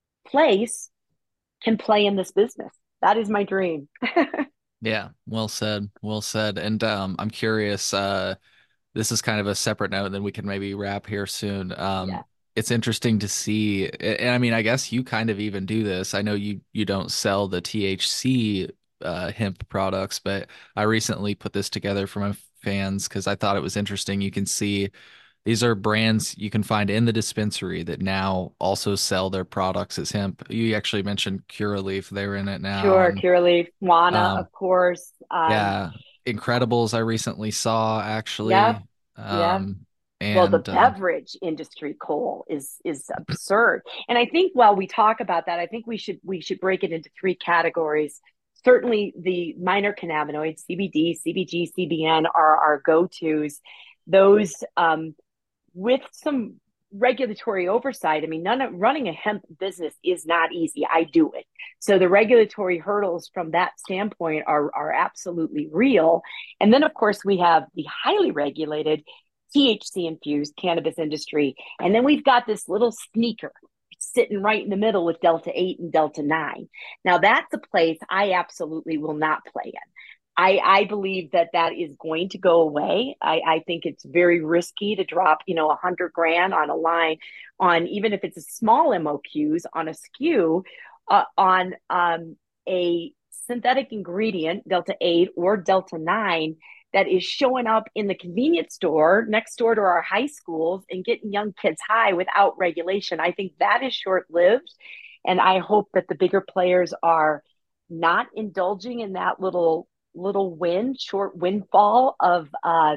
[SPEAKER 2] place can play in this business. That is my dream.
[SPEAKER 1] Yeah, well said. Well said. And um, I'm curious, uh, this is kind of a separate note, and then we can maybe wrap here soon.
[SPEAKER 2] Yeah.
[SPEAKER 1] Um, it's interesting to see, and I mean, I guess you kind of even do this. I know you you don't sell the T H C uh, hemp products, but I recently put this together for my fans because I thought it was interesting. You can see these are brands you can find in the dispensary that now also sell their products as hemp. You actually mentioned Curaleaf; they're in it now,
[SPEAKER 2] Sure,
[SPEAKER 1] and
[SPEAKER 2] Curaleaf, Wana,
[SPEAKER 1] um,
[SPEAKER 2] of course. Um,
[SPEAKER 1] yeah, Incredibles I recently saw
[SPEAKER 2] yeah,
[SPEAKER 1] actually.
[SPEAKER 2] yeah.
[SPEAKER 1] Um,
[SPEAKER 2] Well, the
[SPEAKER 1] and uh,
[SPEAKER 2] beverage industry, Cole, is is absurd. And I think while we talk about that, I think we should we should break it into three categories. Certainly, the minor cannabinoids, C B D, C B G, C B N, are our go-tos. Those um, with some regulatory oversight. I mean, none of running a hemp business is not easy. I do it. So the regulatory hurdles from that standpoint are, are absolutely real. And then, of course, we have the highly regulated T H C infused cannabis industry. And then we've got this little sneaker sitting right in the middle with Delta eight and Delta nine. Now, that's a place I absolutely will not play in. I, I believe that that is going to go away. I, I think it's very risky to drop, you know, a hundred grand on a line, on even if it's a small M O Qs on a S K U, uh, on um, a synthetic ingredient, Delta eight or Delta nine, that is showing up in the convenience store next door to our high schools and getting young kids high without regulation. I think that is short lived. And I hope that the bigger players are not indulging in that little little win, short windfall of uh,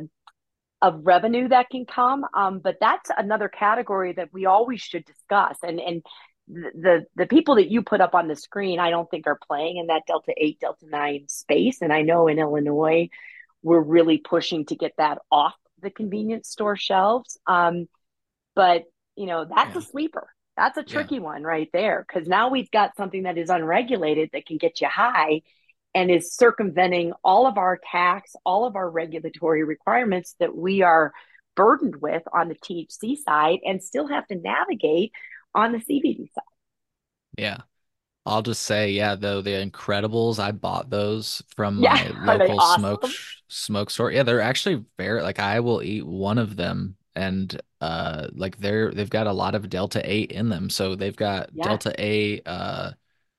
[SPEAKER 2] of revenue that can come. Um, but that's another category that we always should discuss. And and the the people that you put up on the screen, I don't think are playing in that Delta eight, Delta nine space. And I know in Illinois, we're really pushing to get that off the convenience store shelves. Um, but you know, that's
[SPEAKER 1] yeah,
[SPEAKER 2] a sleeper. That's a
[SPEAKER 1] yeah,
[SPEAKER 2] tricky one right there, because now we've got something that is unregulated that can get you high and is circumventing all of our tax, all of our regulatory requirements that we are burdened with on the T H C side, and still have to navigate on the C B D side.
[SPEAKER 1] yeah. I'll just say, yeah, though the Incredibles, I bought those from
[SPEAKER 2] Yeah,
[SPEAKER 1] my
[SPEAKER 2] are they
[SPEAKER 1] local smoke
[SPEAKER 2] awesome?
[SPEAKER 1] sh- smoke store. Yeah, they're actually very like I will eat one of them, and uh like they're they've got a lot of Delta eight in them. So they've got
[SPEAKER 2] Yeah,
[SPEAKER 1] Delta eight, uh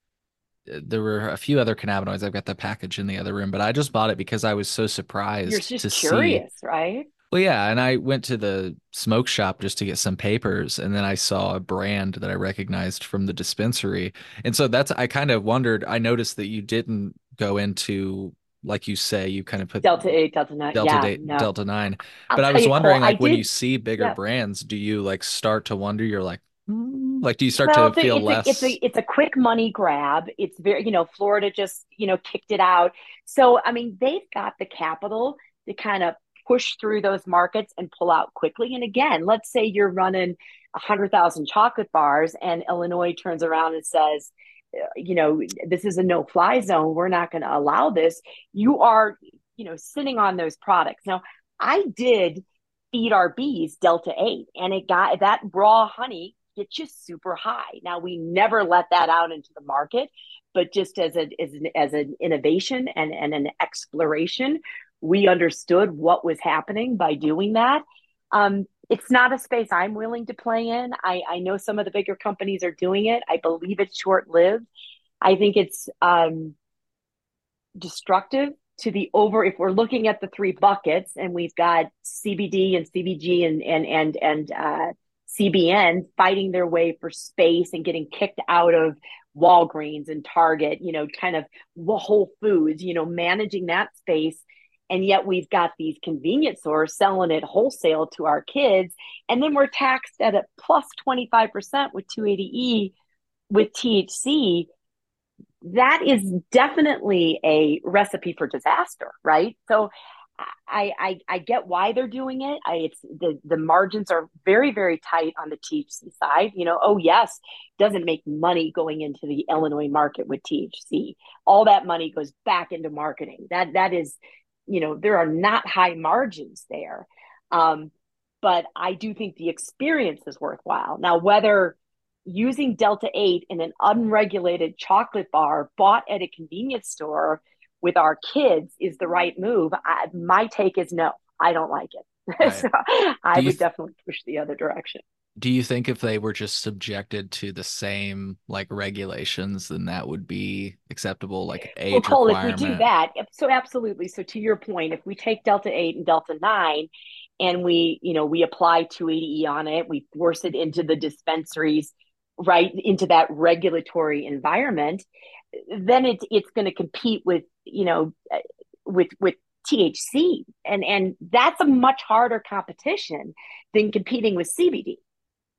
[SPEAKER 1] there were a few other cannabinoids. I've got the package in the other room, but I just bought it because I was so
[SPEAKER 2] you're
[SPEAKER 1] surprised to
[SPEAKER 2] just
[SPEAKER 1] see.
[SPEAKER 2] curious, right?
[SPEAKER 1] Well, yeah, and I went to the smoke shop just to get some papers, and then I saw a brand that I recognized from the dispensary. And so that's, I kind of wondered, I noticed that you didn't go into, like you say, you kind of put
[SPEAKER 2] Delta eight, Delta nine.
[SPEAKER 1] Delta
[SPEAKER 2] Yeah,
[SPEAKER 1] date,
[SPEAKER 2] no.
[SPEAKER 1] Delta nine.
[SPEAKER 2] I'll
[SPEAKER 1] But I
[SPEAKER 2] tell
[SPEAKER 1] was
[SPEAKER 2] you, Cole,
[SPEAKER 1] wondering,
[SPEAKER 2] I
[SPEAKER 1] like, when you
[SPEAKER 2] did.
[SPEAKER 1] see bigger
[SPEAKER 2] Yeah.
[SPEAKER 1] brands, do you like start to wonder, you're like, "Hmm," like, do you start
[SPEAKER 2] Well,
[SPEAKER 1] to
[SPEAKER 2] it's a,
[SPEAKER 1] feel
[SPEAKER 2] it's a it's a
[SPEAKER 1] less?
[SPEAKER 2] it's a quick money grab. It's very, you know, Florida just, you know, kicked it out. So, I mean, they've got the capital to kind of push through those markets and pull out quickly. And again, let's say you're running a hundred thousand chocolate bars, and Illinois turns around and says, uh, you know, this is a no-fly zone. We're not going to allow this. You are, you know, sitting on those products. Now, I did feed our bees Delta eight, and it got that raw honey gets you super high. Now, we never let that out into the market, but just as a as an, as an innovation and, and an exploration, we understood what was happening by doing that. Um, it's not a space I'm willing to play in. I, I know some of the bigger companies are doing it. I believe it's short lived. I think it's um, destructive to the over. If we're looking at the three buckets, and we've got C B D and C B G and and and and uh, C B N fighting their way for space and getting kicked out of Walgreens and Target, you know, kind of Whole Foods, you know, managing that space. And yet we've got these convenience stores selling it wholesale to our kids. And then we're taxed at a plus twenty-five percent with two eighty E with T H C. That is definitely a recipe for disaster, right? So I, I I get why they're doing it. I it's the the margins are very, very tight on the T H C side. You know, oh yes, doesn't make money going into the Illinois market with T H C. All that money goes back into marketing. That that is, you know, there are not high margins there. Um, but I do think the experience is worthwhile. Now, whether using Delta eight in an unregulated chocolate bar bought at a convenience store with our kids is the right move, I, my take is no, I don't like it.
[SPEAKER 1] Right.
[SPEAKER 2] So I
[SPEAKER 1] Do you
[SPEAKER 2] would
[SPEAKER 1] th-
[SPEAKER 2] definitely push the other direction.
[SPEAKER 1] do you think if they were just subjected to the same like regulations, then that would be acceptable, like
[SPEAKER 2] Well,
[SPEAKER 1] age
[SPEAKER 2] Cole, if we do
[SPEAKER 1] requirement?
[SPEAKER 2] that, so absolutely. So to your point, if we take Delta eight and Delta nine and we, you know, we apply two eighty E on it, we force it into the dispensaries, right, into that regulatory environment, then it's it's going to compete with, you know, with with T H C, and and that's a much harder competition than competing with C B D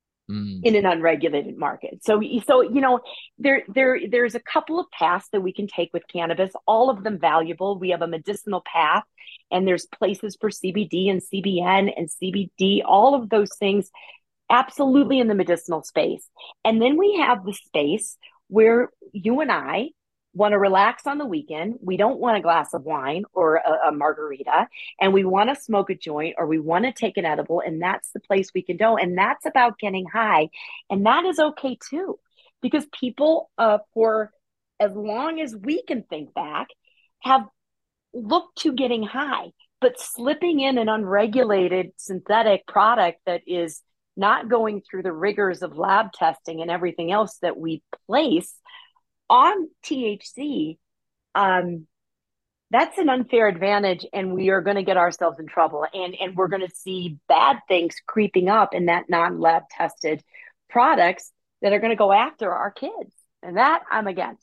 [SPEAKER 1] Mm.
[SPEAKER 2] in an unregulated market. So, so you know, there there there's a couple of paths that we can take with cannabis. All of them valuable. We have a medicinal path, and there's places for C B D and C B N and C B D. All of those things, absolutely in the medicinal space. And then we have the space where you and I want to relax on the weekend. We don't want a glass of wine or a, a margarita, and we want to smoke a joint or we want to take an edible. And that's the place we can go. And that's about getting high. And that is okay too, because people, uh, for as long as we can think back, have looked to getting high, but slipping in an unregulated synthetic product that is not going through the rigors of lab testing and everything else that we place on T H C, um, that's an unfair advantage, and we are going to get ourselves in trouble. And, and we're going to see bad things creeping up in that non-lab tested products that are going to go after our kids. And that I'm against.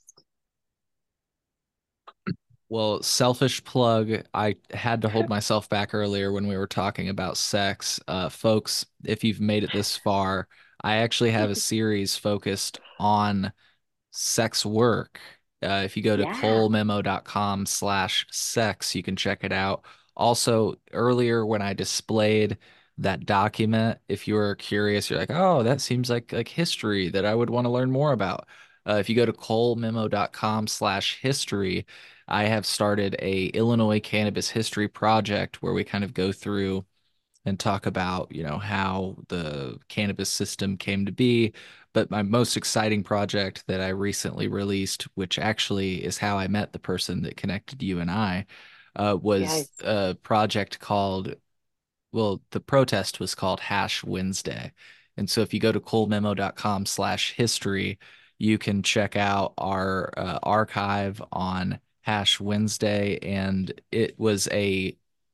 [SPEAKER 1] Well, selfish plug. I had to hold myself back earlier when we were talking about sex. Uh, folks, if you've made it this far, I actually have a series focused on sex work. Uh, if you go to
[SPEAKER 2] Yeah.
[SPEAKER 1] colememo.com slash sex, you can check it out. Also, earlier when I displayed that document, if you were curious, you're like, oh, that seems like like history that I would want to learn more about. Uh, if you go to colememo.com slash history, I have started a Illinois cannabis history project where we kind of go through and talk about, you know, how the cannabis system came to be. But my most exciting project that I recently released, which actually is how I met the person that connected you and I, uh, was
[SPEAKER 2] Yes.
[SPEAKER 1] a project called, well, the protest was called Hash Wednesday. And so if you go to colememo.com slash history, you can check out our uh, archive on Hash Wednesday. And it was a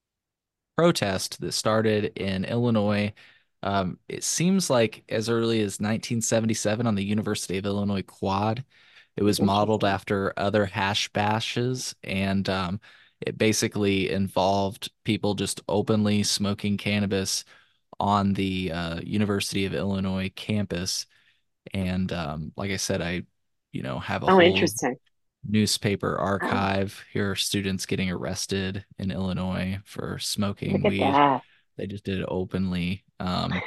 [SPEAKER 1] protest that started in Illinois. Um, it seems like as early as nineteen seventy-seven on the University of Illinois Quad. It was modeled
[SPEAKER 2] Interesting.
[SPEAKER 1] after other hash bashes, and um, it basically involved people just openly smoking cannabis on the uh, University of Illinois campus. And um, like I said, I, you know, have a
[SPEAKER 2] Oh,
[SPEAKER 1] whole
[SPEAKER 2] interesting.
[SPEAKER 1] newspaper
[SPEAKER 2] Oh,
[SPEAKER 1] archive. Here are students getting arrested in Illinois for smoking
[SPEAKER 2] look at
[SPEAKER 1] weed.
[SPEAKER 2] that.
[SPEAKER 1] They just did it openly. Um,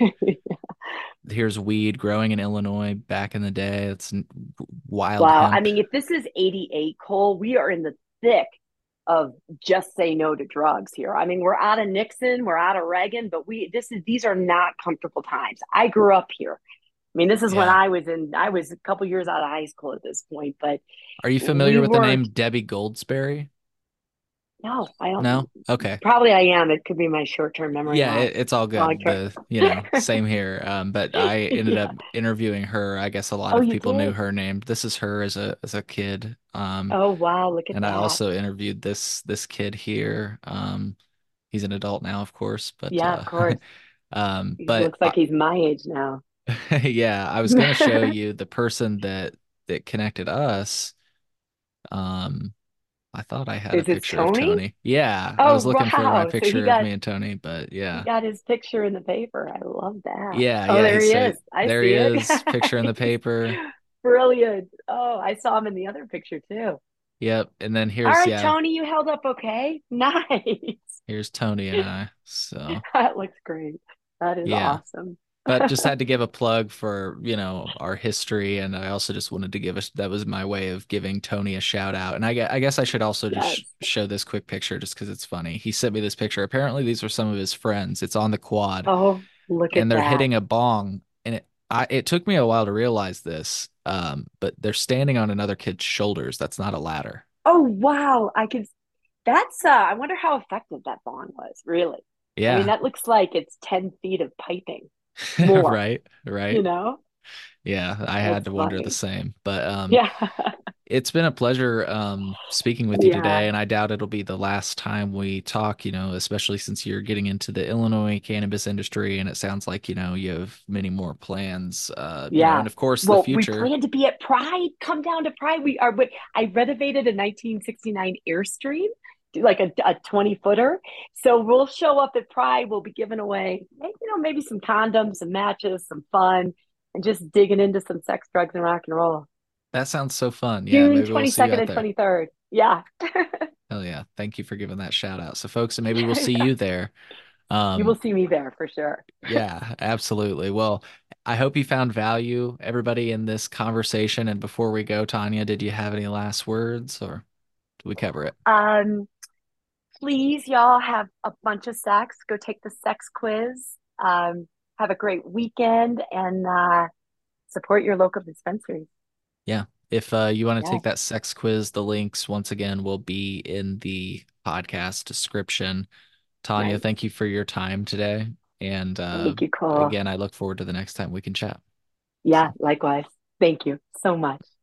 [SPEAKER 1] here's weed growing in Illinois back in the day. It's n- wild
[SPEAKER 2] Wow. I
[SPEAKER 1] hemp.
[SPEAKER 2] mean, if this is eighty-eight, Cole, we are in the thick of just say no to drugs here. I mean, we're out of Nixon, we're out of Reagan, but we this is these are not comfortable times. I grew up here. I mean, this is when
[SPEAKER 1] Yeah.
[SPEAKER 2] I was in I was a couple years out of high school at this point, but
[SPEAKER 1] Are you familiar
[SPEAKER 2] we
[SPEAKER 1] with the
[SPEAKER 2] weren't.
[SPEAKER 1] name Debbie Goldsberry?
[SPEAKER 2] No, I don't.
[SPEAKER 1] No? Okay.
[SPEAKER 2] Probably I am. It could be my short-term memory
[SPEAKER 1] Yeah,
[SPEAKER 2] loss.
[SPEAKER 1] it, it's all
[SPEAKER 2] Long
[SPEAKER 1] good.
[SPEAKER 2] term.
[SPEAKER 1] The, you know, same here. Um, but I ended
[SPEAKER 2] Yeah.
[SPEAKER 1] up interviewing her. I guess a lot
[SPEAKER 2] Oh,
[SPEAKER 1] of
[SPEAKER 2] you
[SPEAKER 1] people knew
[SPEAKER 2] did?
[SPEAKER 1] her name. This is her as a as a kid. Um,
[SPEAKER 2] Oh, wow. Look at
[SPEAKER 1] and I
[SPEAKER 2] that.
[SPEAKER 1] also interviewed this this kid here. Um, he's an adult now, of course, but
[SPEAKER 2] Yeah, of
[SPEAKER 1] uh,
[SPEAKER 2] course.
[SPEAKER 1] um,
[SPEAKER 2] He
[SPEAKER 1] but
[SPEAKER 2] looks like he's my age now.
[SPEAKER 1] yeah, I was gonna show you the person that that connected us. Um, I thought I had a
[SPEAKER 2] Is this
[SPEAKER 1] picture of
[SPEAKER 2] Tony?
[SPEAKER 1] Tony. Yeah, I
[SPEAKER 2] Oh,
[SPEAKER 1] was looking for my
[SPEAKER 2] wow. So he
[SPEAKER 1] picture of
[SPEAKER 2] got
[SPEAKER 1] me and Tony, but
[SPEAKER 2] he
[SPEAKER 1] yeah.
[SPEAKER 2] got his picture in the paper. I love that.
[SPEAKER 1] Yeah,
[SPEAKER 2] Oh,
[SPEAKER 1] yeah.
[SPEAKER 2] there he
[SPEAKER 1] So
[SPEAKER 2] is. I
[SPEAKER 1] there he
[SPEAKER 2] see it.
[SPEAKER 1] is, picture in the
[SPEAKER 2] He's
[SPEAKER 1] paper.
[SPEAKER 2] brilliant. Oh, I saw him in the other picture too.
[SPEAKER 1] Yep. And then
[SPEAKER 2] All
[SPEAKER 1] here's,
[SPEAKER 2] right,
[SPEAKER 1] yeah,
[SPEAKER 2] Tony, you held up okay. Nice.
[SPEAKER 1] here's Tony and I. So
[SPEAKER 2] That looks great. That is
[SPEAKER 1] yeah.
[SPEAKER 2] awesome.
[SPEAKER 1] But just had to give a plug for, you know, our history. And I also just wanted to give us, that was my way of giving Tony a shout out. And I, gue- I guess I should also just sh
[SPEAKER 2] Yes.
[SPEAKER 1] show this quick picture just because it's funny. He sent me this picture. Apparently, these are some of his friends. It's on the quad
[SPEAKER 2] Oh, look
[SPEAKER 1] and
[SPEAKER 2] at
[SPEAKER 1] they're
[SPEAKER 2] that.
[SPEAKER 1] hitting a bong. And it, I, it took me a while to realize this, um, but they're standing on another kid's shoulders. That's not a ladder.
[SPEAKER 2] Oh, wow. I can, that's, uh, I wonder how effective that bond was, really. I mean,
[SPEAKER 1] Yeah.
[SPEAKER 2] that looks like it's ten feet of piping more,
[SPEAKER 1] Right.
[SPEAKER 2] you
[SPEAKER 1] Right.
[SPEAKER 2] know?
[SPEAKER 1] Yeah, I had
[SPEAKER 2] That's
[SPEAKER 1] to wonder the
[SPEAKER 2] funny.
[SPEAKER 1] same. But um
[SPEAKER 2] Yeah.
[SPEAKER 1] it's been a pleasure um speaking with you
[SPEAKER 2] Yeah.
[SPEAKER 1] today, and I doubt it'll be the last time we talk, you know, especially since you're getting into the Illinois cannabis industry and it sounds like, you know, you have many more plans uh, you know,
[SPEAKER 2] Yeah.
[SPEAKER 1] and of course the
[SPEAKER 2] Well, we
[SPEAKER 1] future.
[SPEAKER 2] plan to be at Pride. Come down to Pride. We are, but I renovated a nineteen sixty-nine Airstream, like a, a twenty footer. So we'll show up at Pride. We'll be giving away, you know, maybe some condoms, some matches, some fun, and just digging into some sex, drugs, and rock and roll.
[SPEAKER 1] That sounds so fun. Yeah,
[SPEAKER 2] June
[SPEAKER 1] maybe we'll see you
[SPEAKER 2] twenty-second
[SPEAKER 1] out
[SPEAKER 2] and
[SPEAKER 1] there.
[SPEAKER 2] twenty-third. Yeah.
[SPEAKER 1] Hell yeah. Thank you for giving that shout out. So folks, maybe we'll see you there.
[SPEAKER 2] You will
[SPEAKER 1] Um
[SPEAKER 2] see me there for sure.
[SPEAKER 1] Yeah, absolutely. Well, I hope you found value, everybody, in this conversation. And before we go, Tanya, did you have any last words or do we cover it?
[SPEAKER 2] Um, Please, y'all have a bunch of sex. Go take the sex quiz. Um, have a great weekend and uh, support your local dispensaries.
[SPEAKER 1] Yeah. If uh, you want to
[SPEAKER 2] Yeah.
[SPEAKER 1] take that sex quiz, the links once again will be in the podcast description. Tanya,
[SPEAKER 2] Nice.
[SPEAKER 1] thank you for your time today. And uh,
[SPEAKER 2] Thank you, Cole.
[SPEAKER 1] again, I look forward to the next time we can chat.
[SPEAKER 2] Yeah,
[SPEAKER 1] So.
[SPEAKER 2] likewise. Thank you so much.